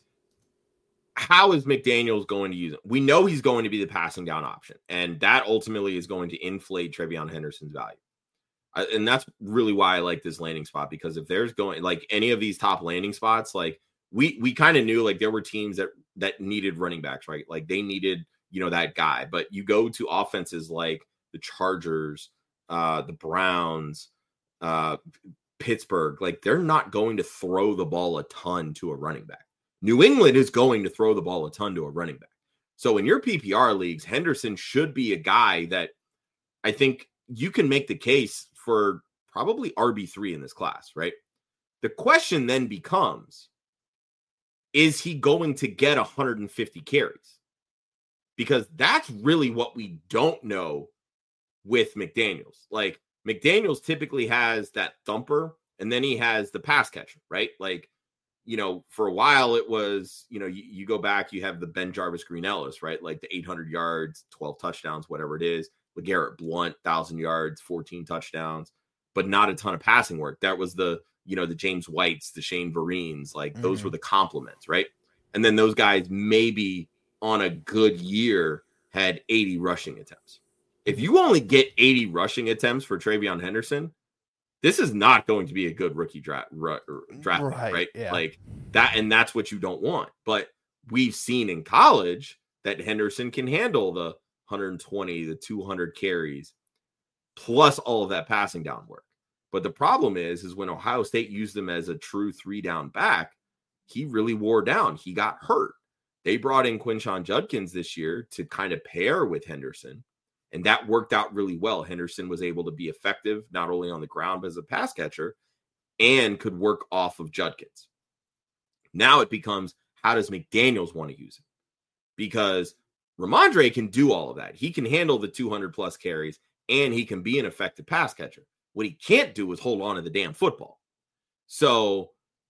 Speaker 3: how is McDaniels going to use him? We know he's going to be the passing down option, and that ultimately is going to inflate Travion Henderson's value. Uh, and that's really why I like this landing spot, because if there's going like any of these top landing spots, like we we kind of knew like there were teams that that needed running backs, right? Like they needed, you know, that guy. But you go to offenses like the Chargers, uh, the Browns, uh, Pittsburgh, like they're not going to throw the ball a ton to a running back. New England is going to throw the ball a ton to a running back. So in your P P R leagues, Henderson should be a guy that I think you can make the case for probably R B three in this class, right? The question then becomes, is he going to get one hundred fifty carries? Because that's really what we don't know with McDaniels. Like, McDaniels typically has that thumper, and then he has the pass catcher, right? Like, you know, for a while it was, you know, you, you go back, you have the Ben Jarvis Green Ellis, right? Like the eight hundred yards, twelve touchdowns, whatever it is. LeGarrette Blount, one thousand yards, fourteen touchdowns, but not a ton of passing work. That was the, you know, the James Whites, the Shane Vereens, like mm-hmm. those were the compliments, right? And then those guys maybe on a good year had eighty rushing attempts. If you only get eighty rushing attempts for Travion Henderson, this is not going to be a good rookie draft, draft right? right?
Speaker 2: Yeah.
Speaker 3: Like that, and that's what you don't want. But we've seen in college that Henderson can handle the one hundred twenty, the two hundred carries, plus all of that passing down work. But the problem is, is when Ohio State used him as a true three down back, he really wore down. He got hurt. They brought in Quinshon Judkins this year to kind of pair with Henderson. And that worked out really well. Henderson was able to be effective, not only on the ground, but as a pass catcher, and could work off of Judkins. Now it becomes, how does McDaniels want to use him? Because Ramondre can do all of that. He can handle the two hundred plus carries, and he can be an effective pass catcher. What he can't do is hold on to the damn football. So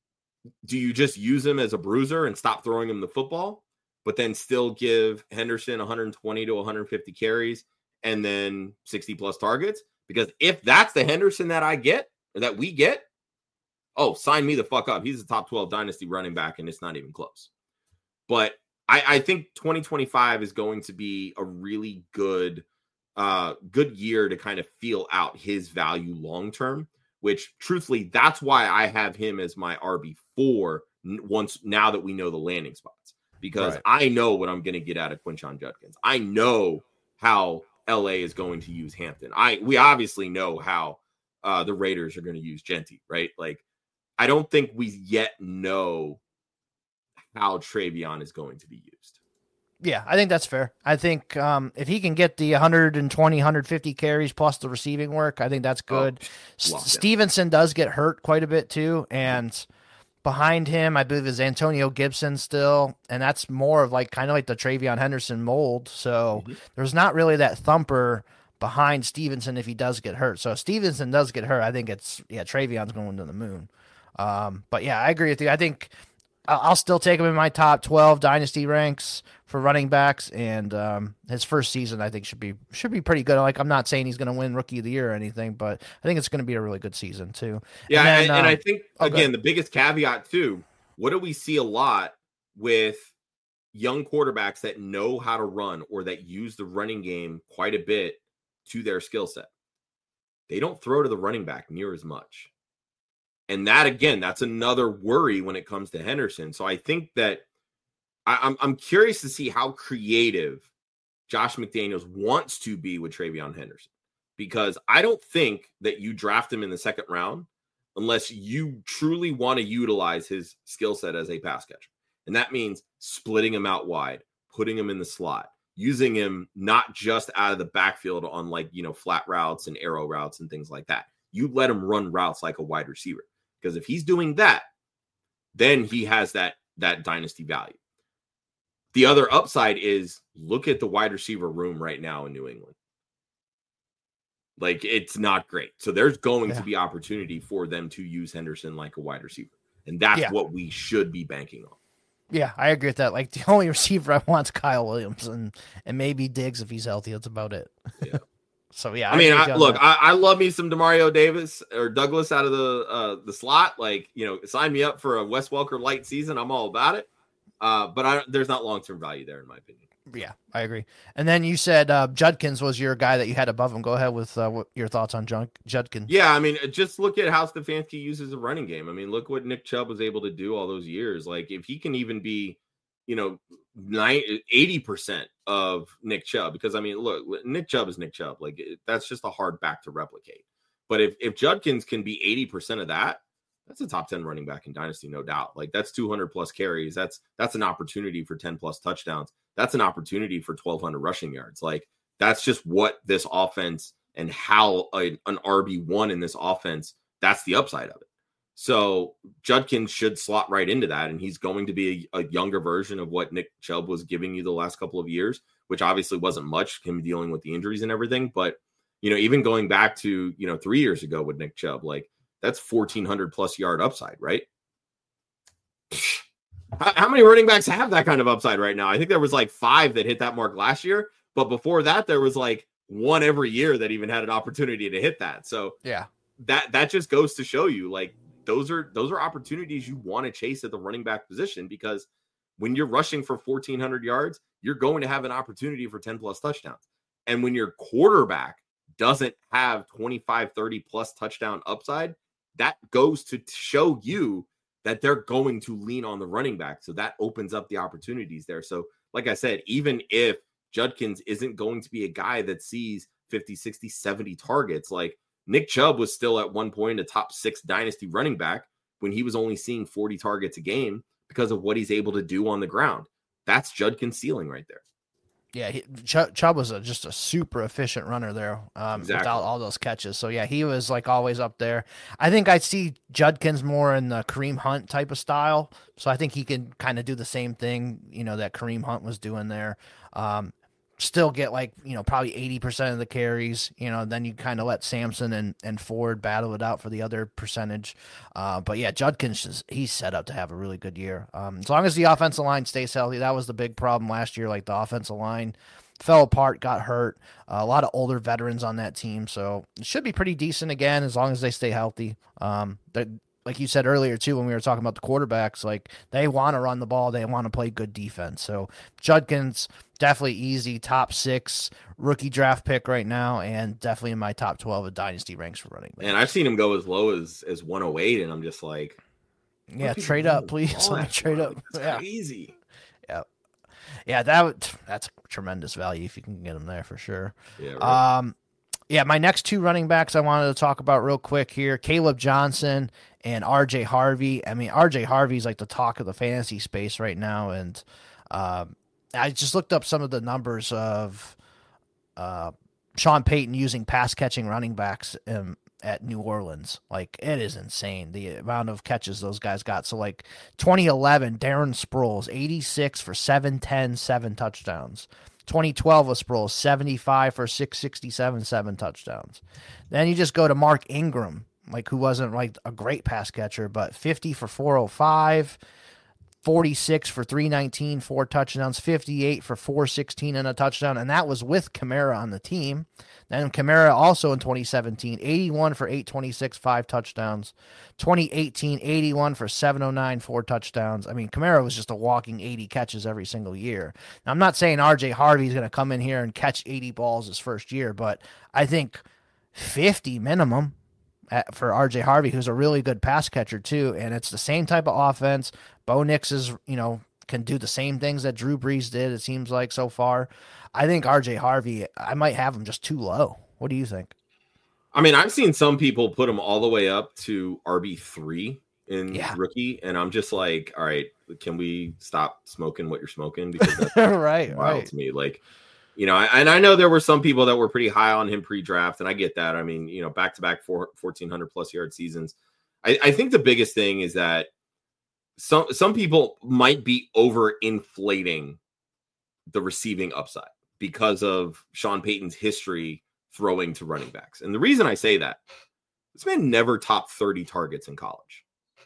Speaker 3: do you just use him as a bruiser and stop throwing him the football, but then still give Henderson one hundred twenty to one hundred fifty carries and then sixty plus targets? Because if that's the Henderson that I get, or that we get, oh, sign me the fuck up. He's a top twelve dynasty running back, and it's not even close. But I, I think twenty twenty-five is going to be a really good, uh, good year to kind of feel out his value long term. Which, truthfully, that's why I have him as my R B four once now that we know the landing spots. Because right. I know what I'm going to get out of Quinshon Judkins. I know how L A is going to use Hampton. I we obviously know how uh, the Raiders are going to use Genty, right? Like, I don't think we yet know how Travion is going to be used.
Speaker 2: Yeah, I think that's fair. I think um, if he can get the one hundred twenty, one hundred fifty carries plus the receiving work, I think that's good. Oh, S- Stevenson does get hurt quite a bit too, and behind him, I believe, is Antonio Gibson still, and that's more of like kind of like the Travion Henderson mold. So mm-hmm. there's not really that thumper behind Stevenson if he does get hurt. So if Stevenson does get hurt, I think it's yeah, Travion's going to the moon. Um, but yeah, I agree with you. I think I'll still take him in my top twelve dynasty ranks for running backs, and um, his first season I think should be should be pretty good. Like, I'm not saying he's going to win Rookie of the Year or anything, but I think it's going to be a really good season too.
Speaker 3: Yeah, and, then, and, um, and I think
Speaker 2: oh,
Speaker 3: again the biggest caveat too. What do we see a lot with young quarterbacks that know how to run or that use the running game quite a bit to their skill set? They don't throw to the running back near as much. And that, again, that's another worry when it comes to Henderson. So I think that I, I'm I'm curious to see how creative Josh McDaniels wants to be with Travion Henderson, because I don't think that you draft him in the second round unless you truly want to utilize his skill set as a pass catcher. And that means splitting him out wide, putting him in the slot, using him not just out of the backfield on like, you know, flat routes and arrow routes and things like that. You let him run routes like a wide receiver. Because if he's doing that, then he has that, that dynasty value. The other upside is look at the wide receiver room right now in New England. Like, it's not great. So there's going yeah. to be opportunity for them to use Henderson like a wide receiver. And that's yeah. what we should be banking on.
Speaker 2: Yeah, I agree with that. Like, the only receiver I want is Kyle Williams and, and maybe Diggs if he's healthy. That's about it.
Speaker 3: Yeah.
Speaker 2: So, yeah.
Speaker 3: I, I mean, I, look, I, I love me some Demario Davis or Douglas out of the uh, the slot. Like, you know, sign me up for a Wes Welker light season. I'm all about it. Uh, but I, there's not long-term value there, in my opinion.
Speaker 2: Yeah, I agree. And then you said uh, Judkins was your guy that you had above him. Go ahead with uh, what, your thoughts on Jud- Judkins.
Speaker 3: Yeah, I mean, just look at how Stefanski uses a running game. I mean, look what Nick Chubb was able to do all those years. Like, if he can even be, you know, eighty percent of Nick Chubb, because, I mean, look, Nick Chubb is Nick Chubb. Like, that's just a hard back to replicate. But if, if Judkins can be eighty percent of that, that's a top ten running back in Dynasty, no doubt. Like, that's two hundred plus carries. That's that's an opportunity for ten plus touchdowns. That's an opportunity for twelve hundred rushing yards. Like, that's just what this offense and how a, an R B one in this offense, that's the upside of it. So Judkins should slot right into that, and he's going to be a, a younger version of what Nick Chubb was giving you the last couple of years, which obviously wasn't much, him dealing with the injuries and everything. But, you know, even going back to, you know, three years ago with Nick Chubb, like, that's fourteen hundred plus yard upside, right? How, how many running backs have that kind of upside right now? I think there was like five that hit that mark last year, but before that, there was like one every year that even had an opportunity to hit that. So
Speaker 2: yeah,
Speaker 3: that that just goes to show you, like, those are those are opportunities you want to chase at the running back position, because when you're rushing for fourteen hundred yards, you're going to have an opportunity for ten plus touchdowns. And when your quarterback doesn't have twenty-five, thirty plus touchdown upside, that goes to show you that they're going to lean on the running back. So that opens up the opportunities there. So like I said, even if Judkins isn't going to be a guy that sees fifty, sixty, seventy targets, like Nick Chubb was still at one point a top six dynasty running back when he was only seeing forty targets a game because of what he's able to do on the ground. That's Judkins' ceiling right there.
Speaker 2: Yeah, he, Ch- Chubb was a, just a super efficient runner there um,
Speaker 3: exactly.
Speaker 2: without all those catches. So, yeah, he was, like, always up there. I think I see Judkins more in the Kareem Hunt type of style. So I think he can kind of do the same thing, you know, that Kareem Hunt was doing there. Um, still get like, you know, probably eighty percent of the carries, you know, then you kind of let Sampson and, and Ford battle it out for the other percentage. Uh, but yeah, Judkins, just, he's set up to have a really good year. Um, as long as the offensive line stays healthy, that was the big problem last year. Like the offensive line fell apart, got hurt, uh, a lot of older veterans on that team. So it should be pretty decent again, as long as they stay healthy. Um, like you said earlier too, when we were talking about the quarterbacks, like they want to run the ball, they want to play good defense. So Judkins, definitely easy top six rookie draft pick right now, and definitely in my top twelve of dynasty ranks for running back.
Speaker 3: And I've seen him go as low as as one oh eight, and I'm just like,
Speaker 2: yeah, trade up, please. Let me trade up.
Speaker 3: That's
Speaker 2: yeah.
Speaker 3: crazy.
Speaker 2: Yeah, yeah, that would, that's tremendous value if you can get him there for sure.
Speaker 3: Yeah. Right.
Speaker 2: Um, yeah, my next two running backs I wanted to talk about real quick here: Caleb Johnson and R J Harvey. I mean, R J Harvey's like the talk of the fantasy space right now, and um, I just looked up some of the numbers of uh, Sean Payton using pass-catching running backs in, at New Orleans. Like, it is insane, the amount of catches those guys got. So, like, twenty eleven, Darren Sproles, eighty-six for seven ten, seven touchdowns. twenty twelve was Sproles, seventy-five for six sixty-seven, seven touchdowns. Then you just go to Mark Ingram, like, who wasn't, like, a great pass catcher, but fifty for four oh five, forty-six for three nineteen, four touchdowns, fifty-eight for four sixteen and a touchdown, and that was with Kamara on the team. Then Kamara also in twenty seventeen, eighty-one for eight twenty-six, five touchdowns. twenty eighteen, eighty-one for seven oh nine, four touchdowns. I mean, Kamara was just a walking eighty catches every single year. Now, I'm not saying R J Harvey is going to come in here and catch eighty balls his first year, but I think fifty minimum at, for R J Harvey, who's a really good pass catcher too, and it's the same type of offense. Bo Nix is, you know, can do the same things that Drew Brees did, it seems like so far. I think R J Harvey, I might have him just too low. What do you think?
Speaker 3: I mean, I've seen some people put him all the way up to R B three in
Speaker 2: yeah.
Speaker 3: rookie, and I'm just like, all right, can we stop smoking what you're smoking? Because that's
Speaker 2: right,
Speaker 3: wild
Speaker 2: right.
Speaker 3: to me. Like, you know, I, and I know there were some people that were pretty high on him pre-draft, and I get that. I mean, you know, back-to-back four, fourteen hundred plus yard seasons. I, I think the biggest thing is that some some people might be overinflating the receiving upside because of Sean Payton's history throwing to running backs. And the reason I say that, this man never topped thirty targets in college.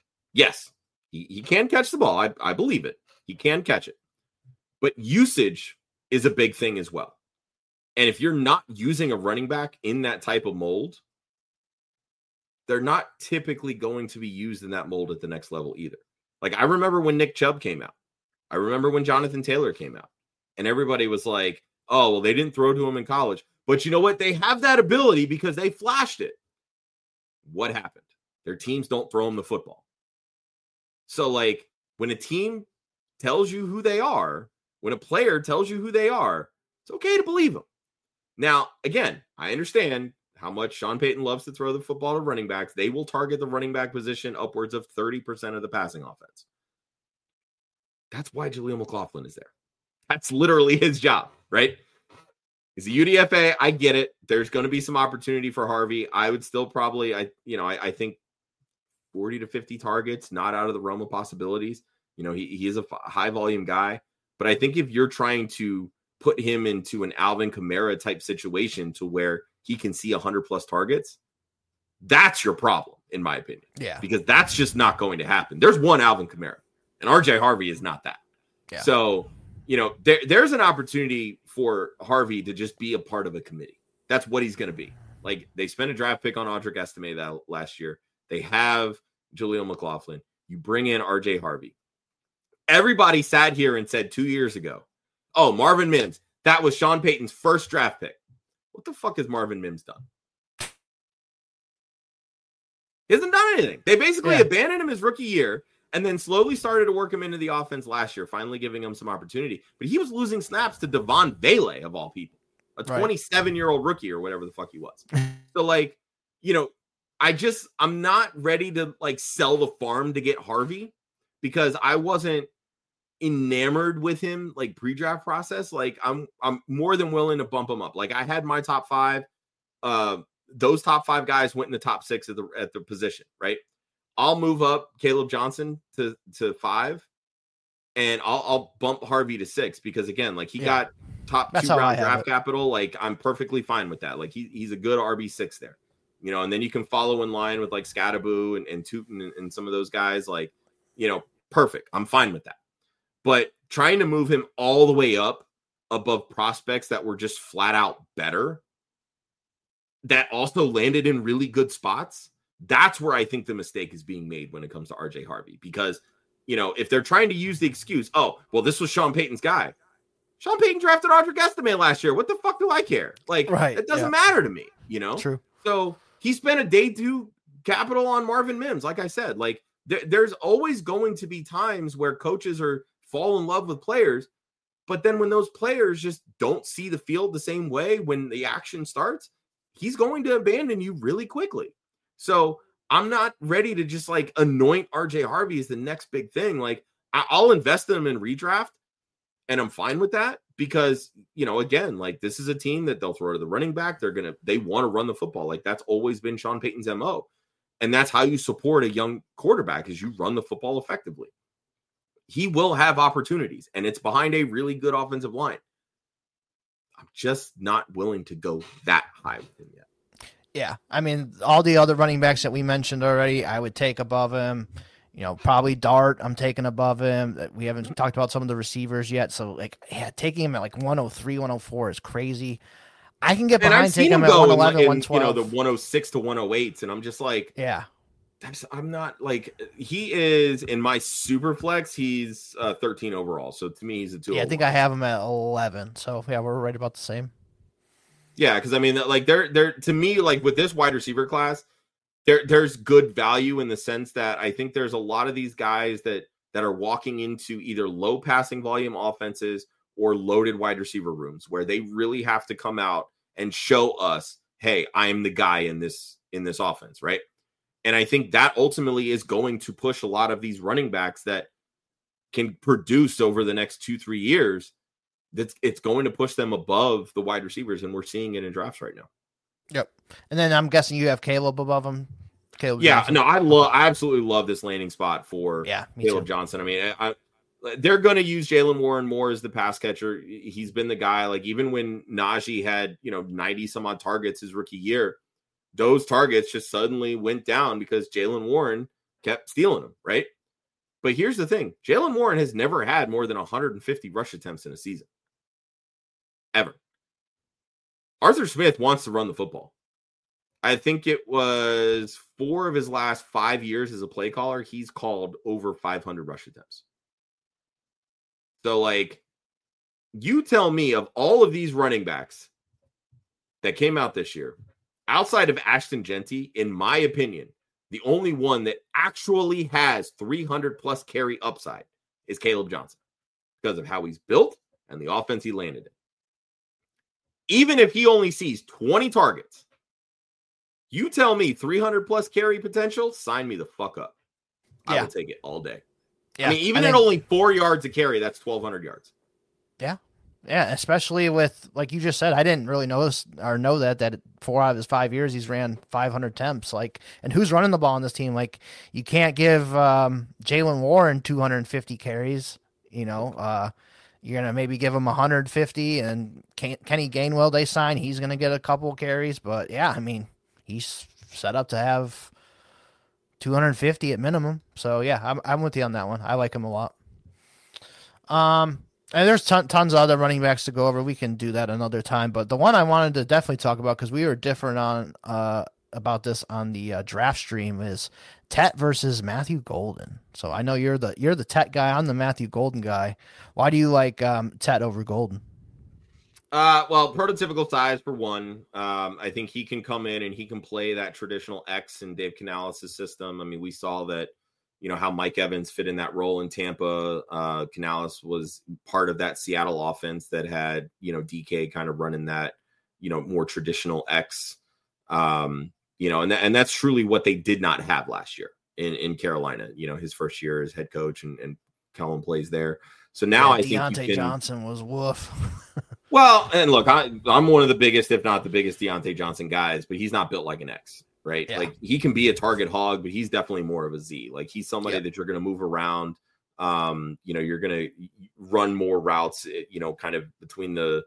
Speaker 3: Yes, he, he can catch the ball. I, I believe it. He can catch it. But usage is a big thing as well. And if you're not using a running back in that type of mold, they're not typically going to be used in that mold at the next level either. Like, I remember when Nick Chubb came out. I remember when Jonathan Taylor came out. And everybody was like, oh, well, they didn't throw to him in college. But you know what? They have that ability because they flashed it. What happened? Their teams don't throw them the football. So, like, when a team tells you who they are, when a player tells you who they are, it's okay to believe them. Now, again, I understand how much Sean Payton loves to throw the football to running backs. They will target the running back position upwards of thirty percent of the passing offense. That's why Jaleel McLaughlin is there. That's literally his job, right? He's a U D F A. I get it. There's going to be some opportunity for Harvey. I would still probably, I, you know, I, I think forty to fifty targets, not out of the realm of possibilities. You know, he, he is a high volume guy, but I think if you're trying to put him into an Alvin Kamara type situation to where he can see one hundred plus targets, that's your problem, in my opinion.
Speaker 2: Yeah.
Speaker 3: Because that's just not going to happen. There's one Alvin Kamara, and R J Harvey is not that.
Speaker 2: Yeah.
Speaker 3: So, you know, there, there's an opportunity for Harvey to just be a part of a committee. That's what he's going to be. Like, they spent a draft pick on Audric Estime that last year. They have Jaleel McLaughlin. You bring in R J Harvey. Everybody sat here and said two years ago, oh, Marvin Mims, that was Sean Payton's first draft pick. What the fuck has Marvin Mims done? He hasn't done anything. They basically
Speaker 2: yeah.
Speaker 3: abandoned him his rookie year and then slowly started to work him into the offense last year, finally giving him some opportunity. But he was losing snaps to Devon Vele, of all people, a twenty-seven-year-old rookie or whatever the fuck he was. So, like, you know, I just, I'm not ready to, like, sell the farm to get Harvey because I wasn't enamored with him, like, pre-draft process. Like, I'm I'm more than willing to bump him up. Like, I had my top five. Uh, those top five guys went in the top six at the at the position, right? I'll move up Caleb Johnson to, to five, and I'll, I'll bump Harvey to six because, again, like, he yeah. got top
Speaker 2: That's
Speaker 3: two
Speaker 2: how I
Speaker 3: round
Speaker 2: have
Speaker 3: draft
Speaker 2: it.
Speaker 3: capital, like I'm perfectly fine with that. Like he, he's a good R B six there, you know, and then you can follow in line with like Scadaboo and, and Tootin and, and some of those guys, like, you know, perfect. I'm fine with that. But trying to move him all the way up above prospects that were just flat out better, that also landed in really good spots, that's where I think the mistake is being made when it comes to R J Harvey. Because, you know, if they're trying to use the excuse, oh, well, this was Sean Payton's guy. Sean Payton drafted Audric Estime last year. What the fuck do I care? Like,
Speaker 2: right,
Speaker 3: it doesn't
Speaker 2: yeah.
Speaker 3: matter to me, you know?
Speaker 2: True.
Speaker 3: So he spent a day two capital on Marvin Mims. Like I said, like there, there's always going to be times where coaches are fall in love with players. But then when those players just don't see the field the same way when the action starts, he's going to abandon you really quickly. So I'm not ready to just like anoint R J Harvey as the next big thing. Like I- I'll invest in him in redraft. And I'm fine with that because, you know, again, like this is a team that they'll throw to the running back. They're going to, they want to run the football. Like that's always been Sean Payton's M O. And that's how you support a young quarterback is you run the football effectively. He will have opportunities and it's behind a really good offensive line. I'm just not willing to go that high with him yet.
Speaker 2: Yeah. I mean, all the other running backs that we mentioned already, I would take above him. You know, probably Dart, I'm taking above him. We haven't talked about some of the receivers yet. So, like, yeah, taking him at like one oh three, one oh four is crazy. I can get behind taking him, him at one eleven,
Speaker 3: in,
Speaker 2: one twelve.
Speaker 3: You know, the one oh six to one oh eights. And I'm just like,
Speaker 2: yeah,
Speaker 3: that's, I'm not like, he is in my super flex. He's uh, thirteen overall. So to me, he's a two.
Speaker 2: Yeah, I think I have him at eleven. So, yeah, we're right about the same.
Speaker 3: Yeah, because I mean, like, they're, they're to me, like with this wide receiver class, There, there's good value in the sense that I think there's a lot of these guys that that are walking into either low passing volume offenses or loaded wide receiver rooms where they really have to come out and show us, hey, I am the guy in this in this offense, right? And I think that ultimately is going to push a lot of these running backs that can produce over the next two, three years. That's it's going to push them above the wide receivers, and we're seeing it in drafts right now.
Speaker 2: Yep. And then I'm guessing you have Caleb above him. Caleb
Speaker 3: yeah,
Speaker 2: Johnson.
Speaker 3: no, I love, I absolutely love this landing spot for
Speaker 2: yeah,
Speaker 3: Caleb
Speaker 2: too.
Speaker 3: Johnson. I mean, I, I, they're going to use Jaylen Warren more as the pass catcher. He's been the guy. Like even when Najee had, you know, ninety some odd targets his rookie year, those targets just suddenly went down because Jaylen Warren kept stealing them, right? But here's the thing: Jaylen Warren has never had more than one hundred fifty rush attempts in a season, ever. Arthur Smith wants to run the football. I think it was four of his last five years as a play caller, he's called over five hundred rush attempts. So, like, you tell me of all of these running backs that came out this year, outside of Ashton Genty, in my opinion, the only one that actually has three hundred plus carry upside is Caleb Johnson because of how he's built and the offense he landed in. Even if he only sees twenty targets, you tell me three hundred plus carry potential, sign me the fuck up. I
Speaker 2: yeah.
Speaker 3: will take it all day.
Speaker 2: Yeah.
Speaker 3: I mean, even
Speaker 2: I
Speaker 3: at
Speaker 2: think,
Speaker 3: only four yards a carry, that's twelve hundred yards.
Speaker 2: Yeah. Yeah. Especially with, like you just said, I didn't really notice or know that, that four out of his five years, he's ran five hundred attempts. Like, and who's running the ball on this team? Like, you can't give um, Jaylen Warren two hundred fifty carries, you know, uh, you're going to maybe give him one hundred fifty, and Kenny Gainwell they sign, he's going to get a couple carries. But, yeah, I mean, he's set up to have two hundred fifty at minimum. So, yeah, I'm I'm with you on that one. I like him a lot. Um, and there's ton, tons of other running backs to go over. We can do that another time. But the one I wanted to definitely talk about, because we were different on uh, about this on the uh, draft stream, is Tet versus Matthew Golden. So I know you're the you're the Tet guy. I'm the Matthew Golden guy. Why do you like um, Tet over Golden?
Speaker 3: Uh, well, prototypical size for one. Um, I think he can come in and he can play that traditional X in Dave Canales' system. I mean, we saw that, you know, how Mike Evans fit in that role in Tampa. Uh, Canales was part of that Seattle offense that had, you know, D K kind of running that, you know, more traditional X. Um, you know, and that, and that's truly what they did not have last year in, in Carolina. You know, his first year as head coach, and, and Kellen plays there. So now
Speaker 2: yeah,
Speaker 3: I think
Speaker 2: Deontay
Speaker 3: can,
Speaker 2: Johnson was woof.
Speaker 3: Well, and look, I, I'm one of the biggest, if not the biggest, Deontay Johnson guys, but he's not built like an X, right?
Speaker 2: Yeah.
Speaker 3: Like he can be a target hog, but he's definitely more of a Z. Like he's somebody
Speaker 2: yep.
Speaker 3: that you're going to move around. Um, you know, you're going to run more routes, you know, kind of between the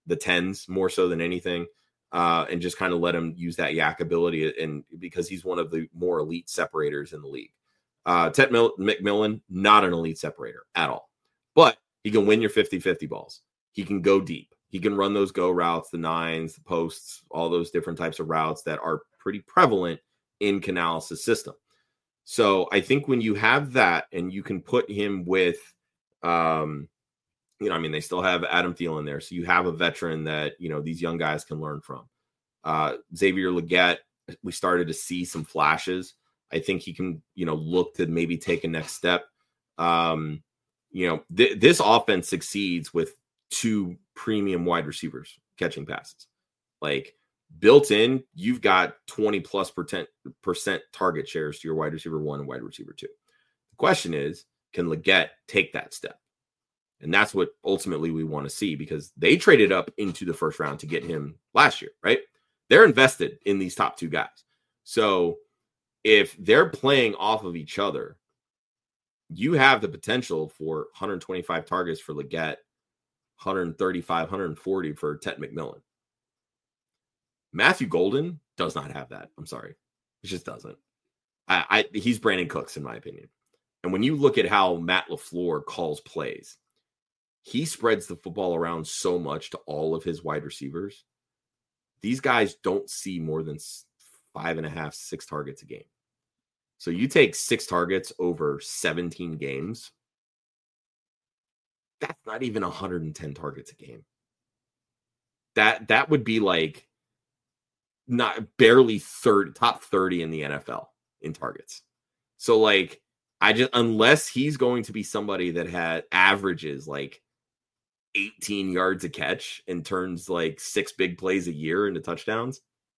Speaker 3: the tens more so than anything, uh, and just kind of let him use that yak ability. And because he's one of the more elite separators in the league. Uh, Ted Mil- McMillan, not an elite separator at all, but he can win your fifty-fifty balls. He can go deep. He can run those go routes, the nines, the posts, all those different types of routes that are pretty prevalent in Canales' system. So I think when you have that and you can put him with, um, you know, I mean, they still have Adam Thielen there. So you have a veteran that, you know, these young guys can learn from. Uh, Xavier Legette, we started to see some flashes. I think he can, you know, look to maybe take a next step. Um, you know, th- this offense succeeds with two premium wide receivers catching passes. Like built in, you've got twenty plus percent, percent target shares to your wide receiver one and wide receiver two. The question is, can Legette take that step? And that's what ultimately we want to see, because they traded up into the first round to get him last year, right? They're invested in these top two guys. So if they're playing off of each other, you have the potential for one hundred twenty-five targets for Legette, one thirty-five, one forty for Ted McMillan. Matthew Golden does not have that. I'm sorry. It just doesn't. I, I he's Brandon Cooks, in my opinion. And when you look at how Matt LaFleur calls plays, he spreads the football around so much to all of his wide receivers. These guys don't see more than five and a half, six targets a game. So you take six targets over seventeen games. That's not even one hundred ten targets a game. That that would be like not barely third top thirty in the N F L in targets. So like I just, unless he's going to be somebody that had averages like eighteen yards a catch and turns like six big plays a year into touchdowns,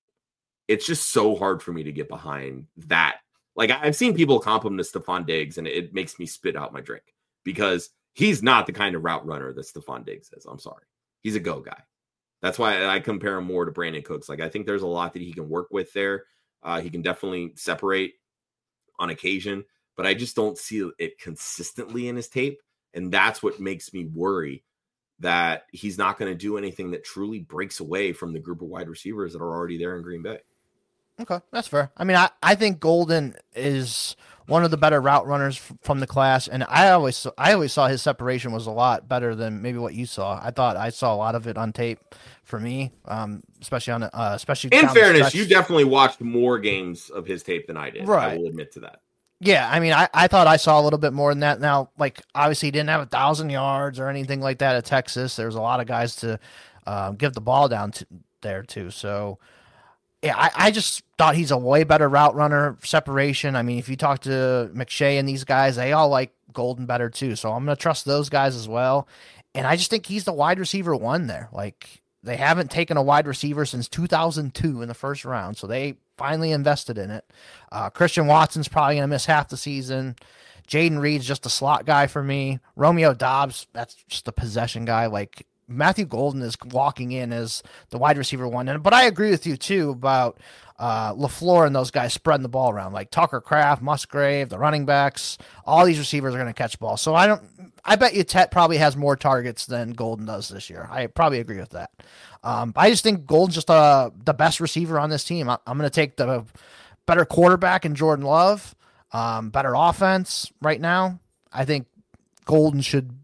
Speaker 3: it's just so hard for me to get behind that. Like I've seen people comp him to Stephon Diggs, and it makes me spit out my drink because he's not the kind of route runner that Stephon Diggs is. I'm sorry. He's a go guy. That's why I compare him more to Brandon Cooks. Like I think there's a lot that he can work with there. Uh, he can definitely separate on occasion, but I just don't see it consistently in his tape. And that's what makes me worry that he's not going to do anything that truly breaks away from the group of wide receivers that are already there in Green Bay.
Speaker 2: Okay, that's fair. I mean, I, I think Golden is one of the better route runners f- from the class, and I always I always saw his separation was a lot better than maybe what you saw. I thought I saw a lot of it on tape for me, um, especially on uh, especially.
Speaker 3: In fairness, you definitely watched more games of his tape than I did.
Speaker 2: Right.
Speaker 3: I will admit to that.
Speaker 2: Yeah, I mean, I, I thought I saw a little bit more than that. Now, like, obviously he didn't have a thousand yards or anything like that at Texas. There's a lot of guys to uh, give the ball down to there, too. So, yeah, I, I just thought he's a way better route runner, separation. I mean, if you talk to McShay and these guys, they all like Golden better, too. So I'm going to trust those guys as well. And I just think he's the wide receiver one there. Like, they haven't taken a wide receiver since two thousand two in the first round. So they finally invested in it. Uh, Christian Watson's probably going to miss half the season. Jaden Reed's just a slot guy for me. Romeo Doubs, that's just a possession guy. Like Matthew Golden is walking in as the wide receiver one. And, but I agree with you too about uh, LaFleur and those guys spreading the ball around, like Tucker Kraft, Musgrave, the running backs. All these receivers are going to catch balls. So I don't. I bet you Tet probably has more targets than Golden does this year. I probably agree with that. Um, I just think Golden's just uh, the best receiver on this team. I, I'm going to take the better quarterback in Jordan Love, um, better offense right now. I think Golden should,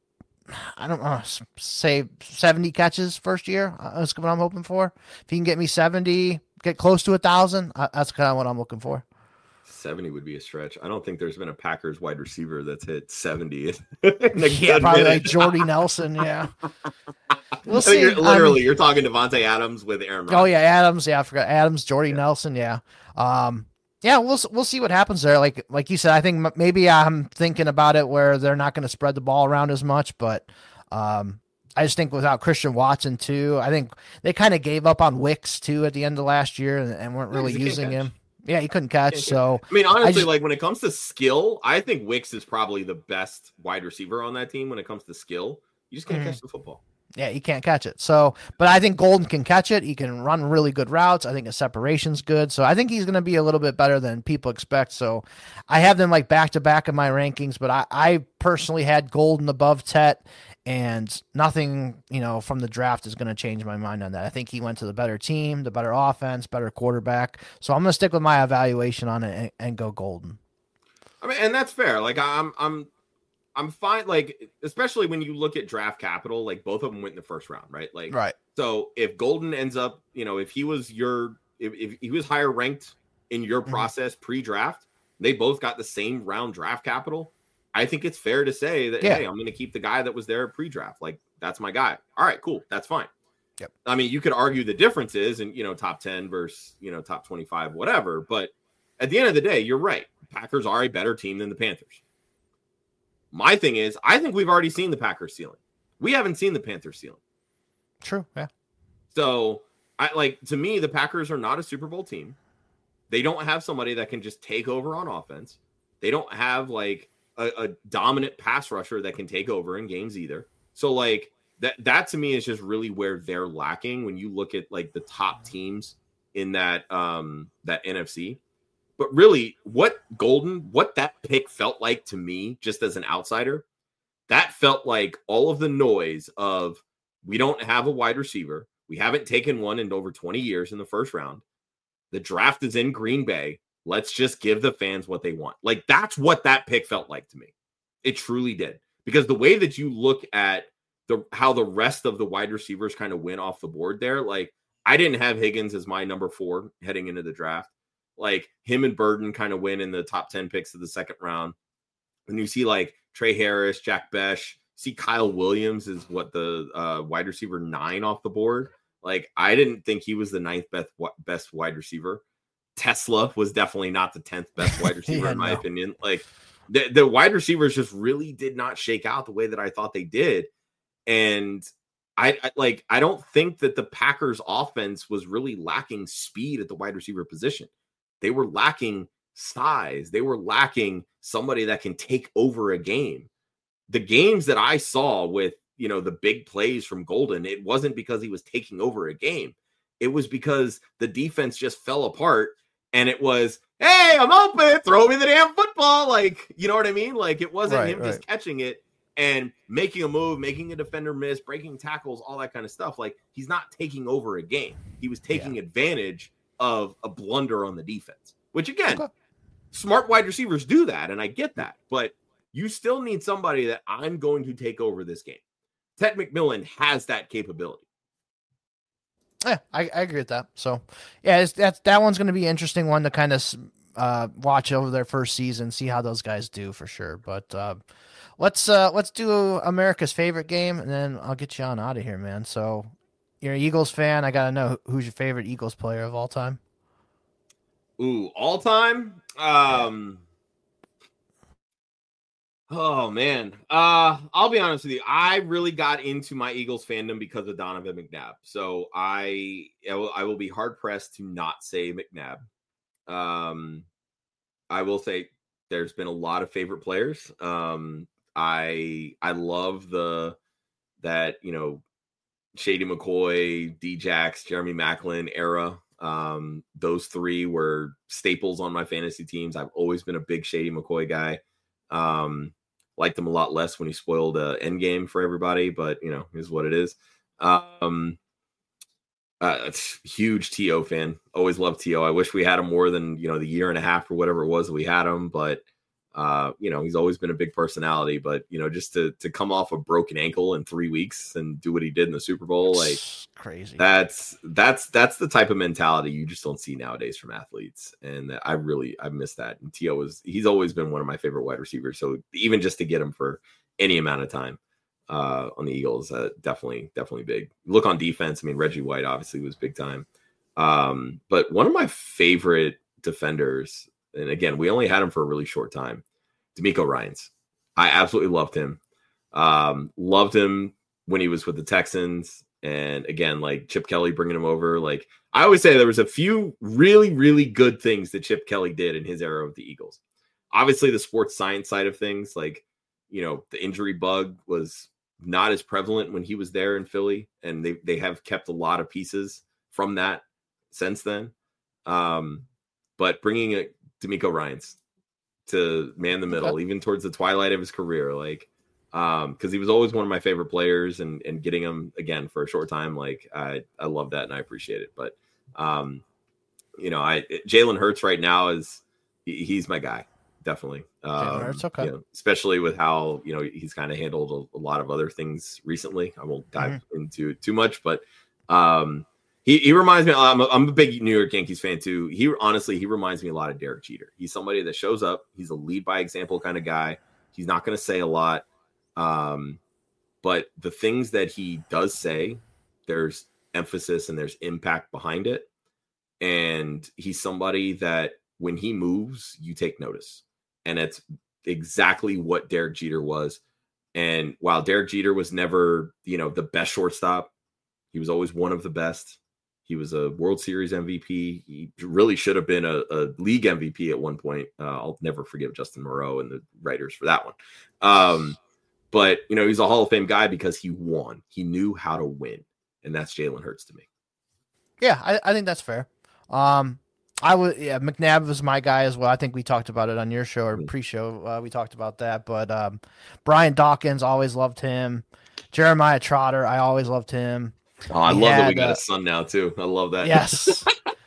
Speaker 2: I don't know, say seventy catches first year. That's what I'm hoping for. If he can get me seventy, get close to a thousand, that's kind of what I'm looking for.
Speaker 3: seventy would be a stretch. I don't think there's been a Packers wide receiver that's hit seventy.
Speaker 2: Yeah, probably like Jordy Nelson. Yeah, we'll see.
Speaker 3: You're, literally,
Speaker 2: um,
Speaker 3: you're talking Devontae Adams with Aaron Rodgers.
Speaker 2: Oh yeah, Adams. Yeah, I forgot Adams, Jordy
Speaker 3: yeah.
Speaker 2: Nelson. Yeah, um, yeah. We'll we'll see what happens there. Like like you said, I think maybe I'm thinking about it where they're not going to spread the ball around as much, but um, I just think without Christian Watson too, I think they kind of gave up on Wicks too at the end of last year and, and weren't really using him. Yeah, he couldn't catch. So
Speaker 3: I mean, honestly, I just,
Speaker 2: like
Speaker 3: when it comes to skill, I think Wicks is probably the best wide receiver on that team. When it comes to skill, you just can't mm-hmm. catch the football.
Speaker 2: Yeah, he can't catch it. So, but I think Golden can catch it. He can run really good routes. I think his separation's good. So I think he's going to be a little bit better than people expect. So I have them like back to back in my rankings, but I, I personally had Golden above Tet And nothing, you know, from the draft is going to change my mind on that. I think he went to the better team, the better offense, better quarterback. So I'm going to stick with my evaluation on it and, and go Golden.
Speaker 3: I mean, and that's fair. Like I'm, I'm, I'm fine. Like, especially when you look at draft capital, like both of them went in the first round, right? Like,
Speaker 2: right.
Speaker 3: So if Golden ends up, you know, if he was your, if, if he was higher ranked in your process mm-hmm. pre-draft, they both got the same round draft capital. I think it's fair to say that, yeah. hey, I'm going to keep the guy that was there pre-draft. Like, that's my guy. All right, cool. That's fine.
Speaker 2: Yep.
Speaker 3: I mean, you could argue the differences and, you know, top ten versus, you know, top twenty-five, whatever. But at the end of the day, you're right. Packers are a better team than the Panthers. My thing is, I think we've already seen the Packers ceiling. We haven't seen the Panthers ceiling.
Speaker 2: True. Yeah.
Speaker 3: So, I like to me, the Packers are not a Super Bowl team. They don't have somebody that can just take over on offense. They don't have like a, a dominant pass rusher that can take over in games either. So like that, that to me is just really where they're lacking when you look at like the top teams in that, um, that N F C. But really what Golden, what that pick felt like to me, just as an outsider, that felt like all of the noise of we don't have a wide receiver. We haven't taken one in over twenty years in the first round. The draft is in Green Bay. Let's just give the fans what they want. Like, that's what that pick felt like to me. It truly did. Because the way that you look at the how the rest of the wide receivers kind of went off the board there, like, I didn't have Higgins as my number four heading into the draft. Like, him and Burden kind of win in the top ten picks of the second round. And you see, like, Trey Harris, Jack Besh, see Kyle Williams is what the uh, wide receiver nine off the board. Like, I didn't think he was the ninth best best wide receiver. Tesla was definitely not the tenth best wide receiver yeah, in my no. opinion. Like, the, the wide receivers just really did not shake out the way that I thought they did. And I, I like, I don't think that the Packers offense was really lacking speed at the wide receiver position. They were lacking size. They were lacking somebody that can take over a game. The games that I saw with, you know, the big plays from Golden, it wasn't because he was taking over a game. It was because the defense just fell apart and it was, hey, I'm open, throw me the damn football. Like, you know what I mean? Like, it wasn't right, him right. just catching it and making a move, making a defender miss, breaking tackles, all that kind of stuff. Like, he's not taking over a game. He was taking yeah. advantage of a blunder on the defense, which again, okay. smart wide receivers do that. And I get that, but you still need somebody that I'm going to take over this game. Ted McMillan has that capability.
Speaker 2: Yeah, I, I agree with that. So, yeah, it's, that's that one's going to be an interesting one to kind of uh, watch over their first season, see how those guys do for sure. But uh, let's uh, let's do America's favorite game, and then I'll get you on out of here, man. So, you're an Eagles fan. I got to know who's your favorite Eagles player of all time.
Speaker 3: Ooh, all time. Um. Oh man, uh, I'll be honest with you. I really got into my Eagles fandom because of Donovan McNabb. So I, I will, I will be hard pressed to not say McNabb. Um, I will say there's been a lot of favorite players. Um, I I love the that you know Shady McCoy, D-Jax, Jeremy Maclin era. Um, those three were staples on my fantasy teams. I've always been a big Shady McCoy guy. Um, liked him a lot less when he spoiled uh, Endgame for everybody, but you know, is what it is. Um, uh, huge T O fan. Always loved T O. I wish we had him more than you know the year and a half or whatever it was that we had him, but uh, you know, he's always been a big personality. But you know, just to to come off a broken ankle in three weeks and do what he did in the Super Bowl, like
Speaker 2: it's crazy.
Speaker 3: That's that's that's the type of mentality you just don't see nowadays from athletes, and I really I miss that. And T O was he's always been one of my favorite wide receivers. So even just to get him for any amount of time uh, on the Eagles, uh, definitely definitely big. Look on defense. I mean, Reggie White obviously was big time, um, but one of my favorite defenders. And again, we only had him for a really short time. D'Amico Ryans. I absolutely loved him. Um, loved him when he was with the Texans. And again, like Chip Kelly bringing him over. Like I always say there was a few really, really good things that Chip Kelly did in his era with the Eagles. Obviously the sports science side of things, like, you know, the injury bug was not as prevalent when he was there in Philly. And they, they have kept a lot of pieces from that since then. Um, but bringing a D'Amico Ryans to man the middle, okay. even towards the twilight of his career. Like Um, because he was always one of my favorite players, and and getting him again for a short time, like I I love that and I appreciate it. But um, you know, I Jalen Hurts right now is he, he's my guy, definitely. Um,
Speaker 2: Hurts, okay.
Speaker 3: You know, especially with how you know he's kind of handled a, a lot of other things recently. I won't dive mm-hmm. into it too much, but um, he he reminds me. I'm a, I'm a big New York Yankees fan too. He honestly he reminds me a lot of Derek Jeter. He's somebody that shows up. He's a lead by example kind of guy. He's not going to say a lot. Um, but the things that he does say, there's emphasis and there's impact behind it. And he's somebody that when he moves, you take notice. And it's exactly what Derek Jeter was. And while Derek Jeter was never, you know, the best shortstop, he was always one of the best. He was a World Series M V P. He really should have been a, a league M V P at one point. Uh, I'll never forgive Justin Moreau and the writers for that one. Um, But, you know, he's a Hall of Fame guy because he won. He knew how to win. And that's Jalen Hurts to me.
Speaker 2: Yeah, I, I think that's fair. Um, I would, yeah, McNabb was my guy as well. I think we talked about it on your show or pre-show. Uh, we talked about that. But um, Brian Dawkins, always loved him. Jeremiah Trotter, I always loved him.
Speaker 3: Oh, I he love had, that we got uh, a son now, too. I love that.
Speaker 2: Yes.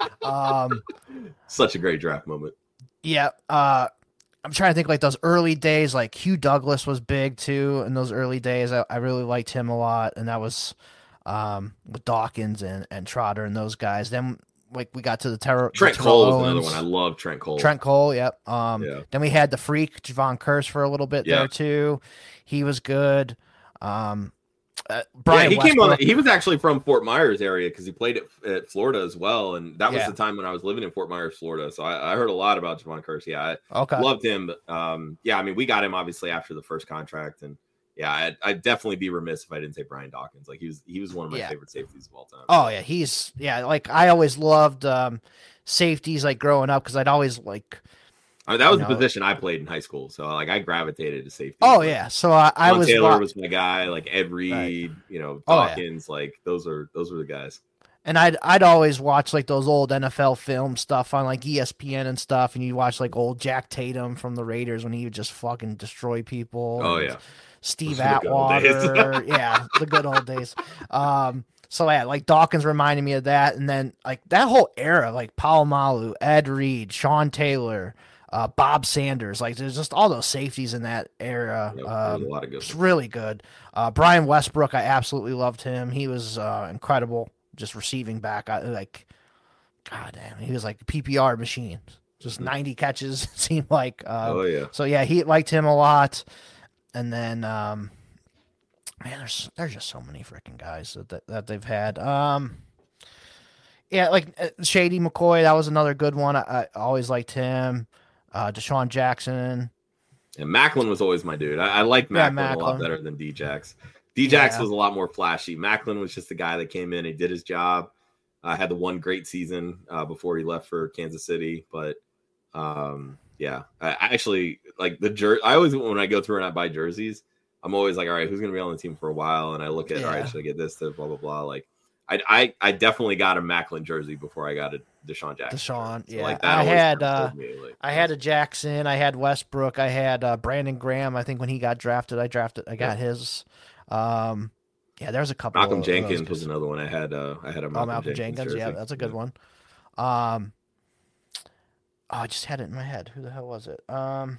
Speaker 2: um,
Speaker 3: Such a great draft moment.
Speaker 2: Yeah. Uh, I'm trying to think like those early days, like Hugh Douglas was big too in those early days. I, I really liked him a lot. And that was um, with Dawkins and, and Trotter and those guys. Then like we got to the terror.
Speaker 3: Trent
Speaker 2: the
Speaker 3: Cole was another one. I love Trent Cole.
Speaker 2: Trent Cole. Yep. Um,
Speaker 3: yeah.
Speaker 2: Then we had the freak Javon Curse for a little bit
Speaker 3: yeah.
Speaker 2: there too. He was good. Um, uh, Brian
Speaker 3: yeah, he
Speaker 2: Westbrook.
Speaker 3: came on. He was actually from Fort Myers area because he played at, at Florida as well, and that was
Speaker 2: Yeah.
Speaker 3: the time when I was living in Fort Myers, Florida. So I, I heard a lot about Javon Curse. Yeah, I
Speaker 2: Okay.
Speaker 3: loved him. Um, yeah, I mean, we got him obviously after the first contract, and yeah, I'd, I'd definitely be remiss if I didn't say Brian Dawkins. Like he was, he was one of my
Speaker 2: Yeah.
Speaker 3: favorite safeties of all time.
Speaker 2: Oh yeah, he's yeah. Like I always loved um, safeties like growing up because I'd always like.
Speaker 3: I mean, that was
Speaker 2: you
Speaker 3: the
Speaker 2: know,
Speaker 3: position I played in high school, so like I gravitated to safety.
Speaker 2: Oh yeah, so I, I
Speaker 3: John
Speaker 2: was
Speaker 3: Taylor
Speaker 2: wa-
Speaker 3: was my guy, like Ed Reed,
Speaker 2: Right.
Speaker 3: you know,
Speaker 2: Oh, yeah.
Speaker 3: Dawkins, like those are those were the guys.
Speaker 2: And I'd I'd always watch like those old N F L film stuff on like E S P N and stuff, and you watch like old Jack Tatum from the Raiders when he would just fucking destroy people.
Speaker 3: Oh
Speaker 2: and
Speaker 3: yeah,
Speaker 2: Steve
Speaker 3: The good old days.
Speaker 2: Atwater, yeah, the good old days. Um, so yeah, like Dawkins reminded me of that, and then like that whole era, like Palomalu, Ed Reed, Sean Taylor, uh, Bob Sanders, like there's just all those safeties in that era.
Speaker 3: Yep,
Speaker 2: um,
Speaker 3: there's a lot of good
Speaker 2: It's
Speaker 3: ones.
Speaker 2: really good. Uh, Brian Westbrook, I absolutely loved him. He was uh, incredible, just receiving back. I, like, god damn, he was like a P P R machine. Just
Speaker 3: Mhm.
Speaker 2: ninety catches it seemed like. Uh,
Speaker 3: Oh yeah,
Speaker 2: so yeah, he liked him a lot. And then, um, man, there's there's just so many freaking guys that, that that they've had. Um, yeah, like uh, Shady McCoy, that was another good one. I, I always liked him. Uh, Deshaun Jackson.
Speaker 3: and Macklin was always my dude. I, I liked
Speaker 2: Yeah,
Speaker 3: Macklin, a lot
Speaker 2: Macklin.
Speaker 3: better than D-Jax. D-Jax
Speaker 2: Yeah.
Speaker 3: was a lot more flashy. Macklin was just the guy that came in, he did his job. I uh, had the one great season uh, before he left for Kansas City, but um, yeah, I, I actually like the jer- I always when I go through and I buy jerseys, I'm always like, all right, who's gonna be on the team for a while? And I look at, all
Speaker 2: Yeah.
Speaker 3: right, should I get this? To blah blah blah. Like, I I, I definitely got a Macklin jersey before I got a Deshaun Jackson.
Speaker 2: Deshaun,
Speaker 3: So,
Speaker 2: yeah.
Speaker 3: like, that
Speaker 2: I
Speaker 3: always
Speaker 2: had,
Speaker 3: kinda
Speaker 2: uh,
Speaker 3: told me, like,
Speaker 2: I had a Jackson. I had Westbrook. I had uh, Brandon Graham. I think when he got drafted, I drafted. I got his. Um, yeah, there's a couple.
Speaker 3: Malcolm
Speaker 2: of,
Speaker 3: Jenkins
Speaker 2: of those
Speaker 3: was another one. I had uh, I had a
Speaker 2: Oh,
Speaker 3: Malcolm,
Speaker 2: Malcolm
Speaker 3: Jenkins.
Speaker 2: Jenkins. Yeah,
Speaker 3: jersey.
Speaker 2: that's a good
Speaker 3: Yeah.
Speaker 2: one. Um, oh, I just had it in my head. Who the hell was it? Um,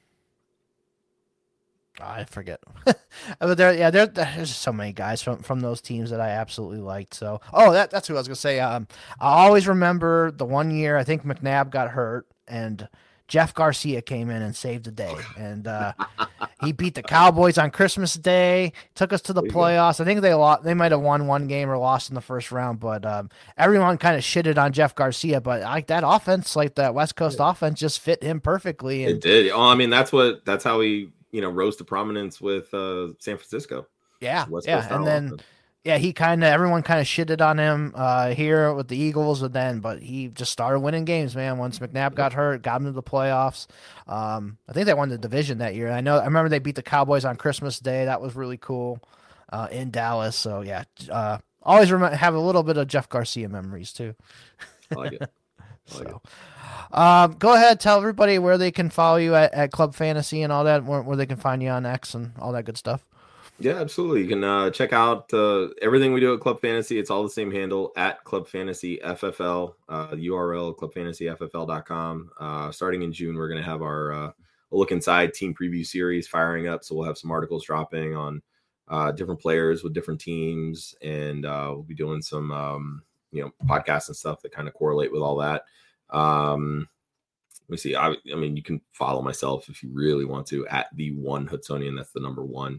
Speaker 2: oh, I forget. But there, yeah, there, there's just so many guys from, from those teams that I absolutely liked. So, oh, that that's who I was gonna say. Um, I always remember the one year I think McNabb got hurt and Jeff Garcia came in and saved the day, and uh, he beat the Cowboys on Christmas Day. Took us to the
Speaker 3: There you go.
Speaker 2: playoffs. I think they lost. They might have won one game or lost in the first round, but um, everyone kind of shitted on Jeff Garcia. But like that offense, like that West Coast offense, just fit him perfectly. And
Speaker 3: It did. Oh, I mean, that's what that's how he you know rose to prominence with uh, San Francisco.
Speaker 2: yeah,
Speaker 3: West
Speaker 2: yeah,
Speaker 3: Coast style
Speaker 2: and then.
Speaker 3: offense.
Speaker 2: Yeah, he kind of everyone kind of shitted on him uh, here with the Eagles, and then but he just started winning games, man. Once McNabb got hurt, got him to the playoffs. Um, I think they won the division that year. I know. I remember they beat the Cowboys on Christmas Day. That was really cool uh, in Dallas. So yeah, uh, always remember have a little bit of Jeff Garcia memories too.
Speaker 3: I like it.
Speaker 2: So, um, go ahead, tell everybody where they can follow you at, at Club Fantasy and all that, where, where they can find you on X and all that good stuff.
Speaker 3: Yeah, absolutely. You can uh, check out uh, everything we do at Club Fantasy. It's all the same handle at Club Fantasy F F L. Uh, U R L club fantasy f f l dot com. Uh, starting in June, we're going to have our uh, Look Inside team preview series firing up. So we'll have some articles dropping on uh, different players with different teams, and uh, we'll be doing some um, you know podcasts and stuff that kind of correlate with all that. Um, let me see. I, I mean, you can follow myself if you really want to at the one Hudsonian. That's the number one.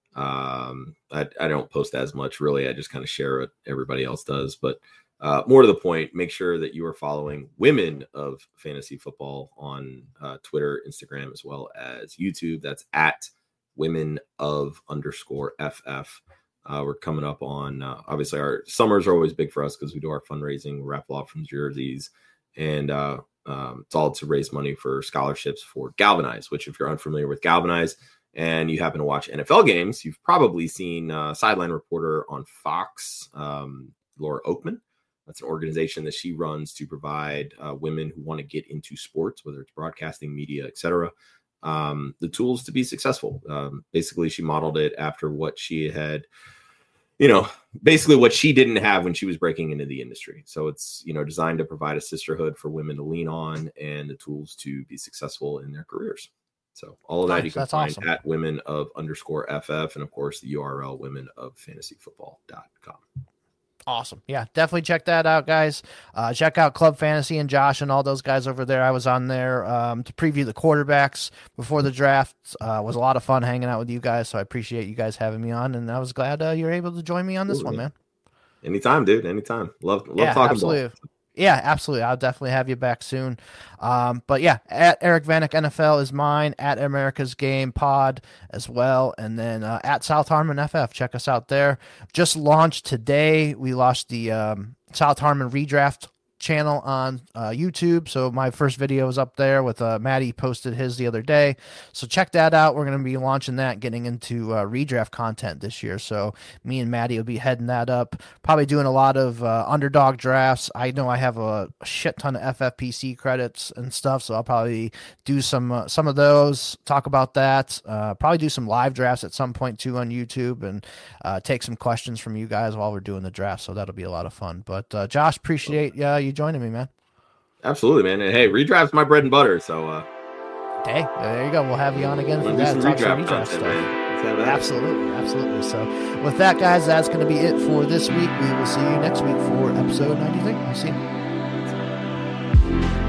Speaker 3: Um, I, I don't post as much really. I just kind of share what everybody else does, but uh, more to the point, make sure that you are following Women of Fantasy Football on uh, Twitter, Instagram, as well as YouTube. That's at Women of underscore F F. Uh, we're coming up on, uh, obviously our summers are always big for us because we do our fundraising, raffle off from jerseys, and uh, um, it's all to raise money for scholarships for Galvanize, which if you're unfamiliar with Galvanize, and you happen to watch N F L games, you've probably seen uh, sideline reporter on Fox, um, Laura Oakman. That's an organization that she runs to provide uh, women who want to get into sports, whether it's broadcasting, media, et cetera, um, the tools to be successful. Um, basically, she modeled it after what she had, you know, basically what she didn't have when she was breaking into the industry. So it's, you know, designed to provide a sisterhood for women to lean on and the tools to be successful in their careers. So all of that nice, you can find awesome. At women of underscore F F, and of course the U R L women of fantasy football dot com.
Speaker 2: Awesome. Yeah, definitely check that out, guys. Uh, check out Club Fantasy and Josh and all those guys over there. I was on there um, to preview the quarterbacks before the draft. Uh, it was a lot of fun hanging out with you guys, so I appreciate you guys having me on, and I was glad uh, you were able to join me on this Ooh, one, man.
Speaker 3: Anytime, dude. Anytime. Love, love
Speaker 2: yeah,
Speaker 3: talking
Speaker 2: absolutely.
Speaker 3: ball.
Speaker 2: Yeah, absolutely. I'll definitely have you back soon. Um, but yeah, at Eric Vanek N F L is mine, at America's Game Pod as well. And then uh, at South Harmon F F, check us out there. Just launched today. We launched the um, South Harmon Redraft channel on uh, YouTube. So my first video is up there with uh, Maddie posted his the other day. So check that out. We're going to be launching that, getting into uh, redraft content this year. So me and Maddie will be heading that up, probably doing a lot of uh, underdog drafts. I know I have a shit ton of F F P C credits and stuff. So I'll probably do some, uh, some of those, talk about that, uh, probably do some live drafts at some point too on YouTube, and uh, take some questions from you guys while we're doing the draft. So that'll be a lot of fun. But uh, Josh, appreciate uh, you joining me, man.
Speaker 3: Absolutely, man. And hey, redraft's my bread and butter. So, uh,
Speaker 2: hey, there you go. We'll have you on again for that. Talk some redraft stuff. Absolutely, absolutely. So, with that, guys, that's going to be it for this week. We will see you next week for episode ninety-three. We'll see you.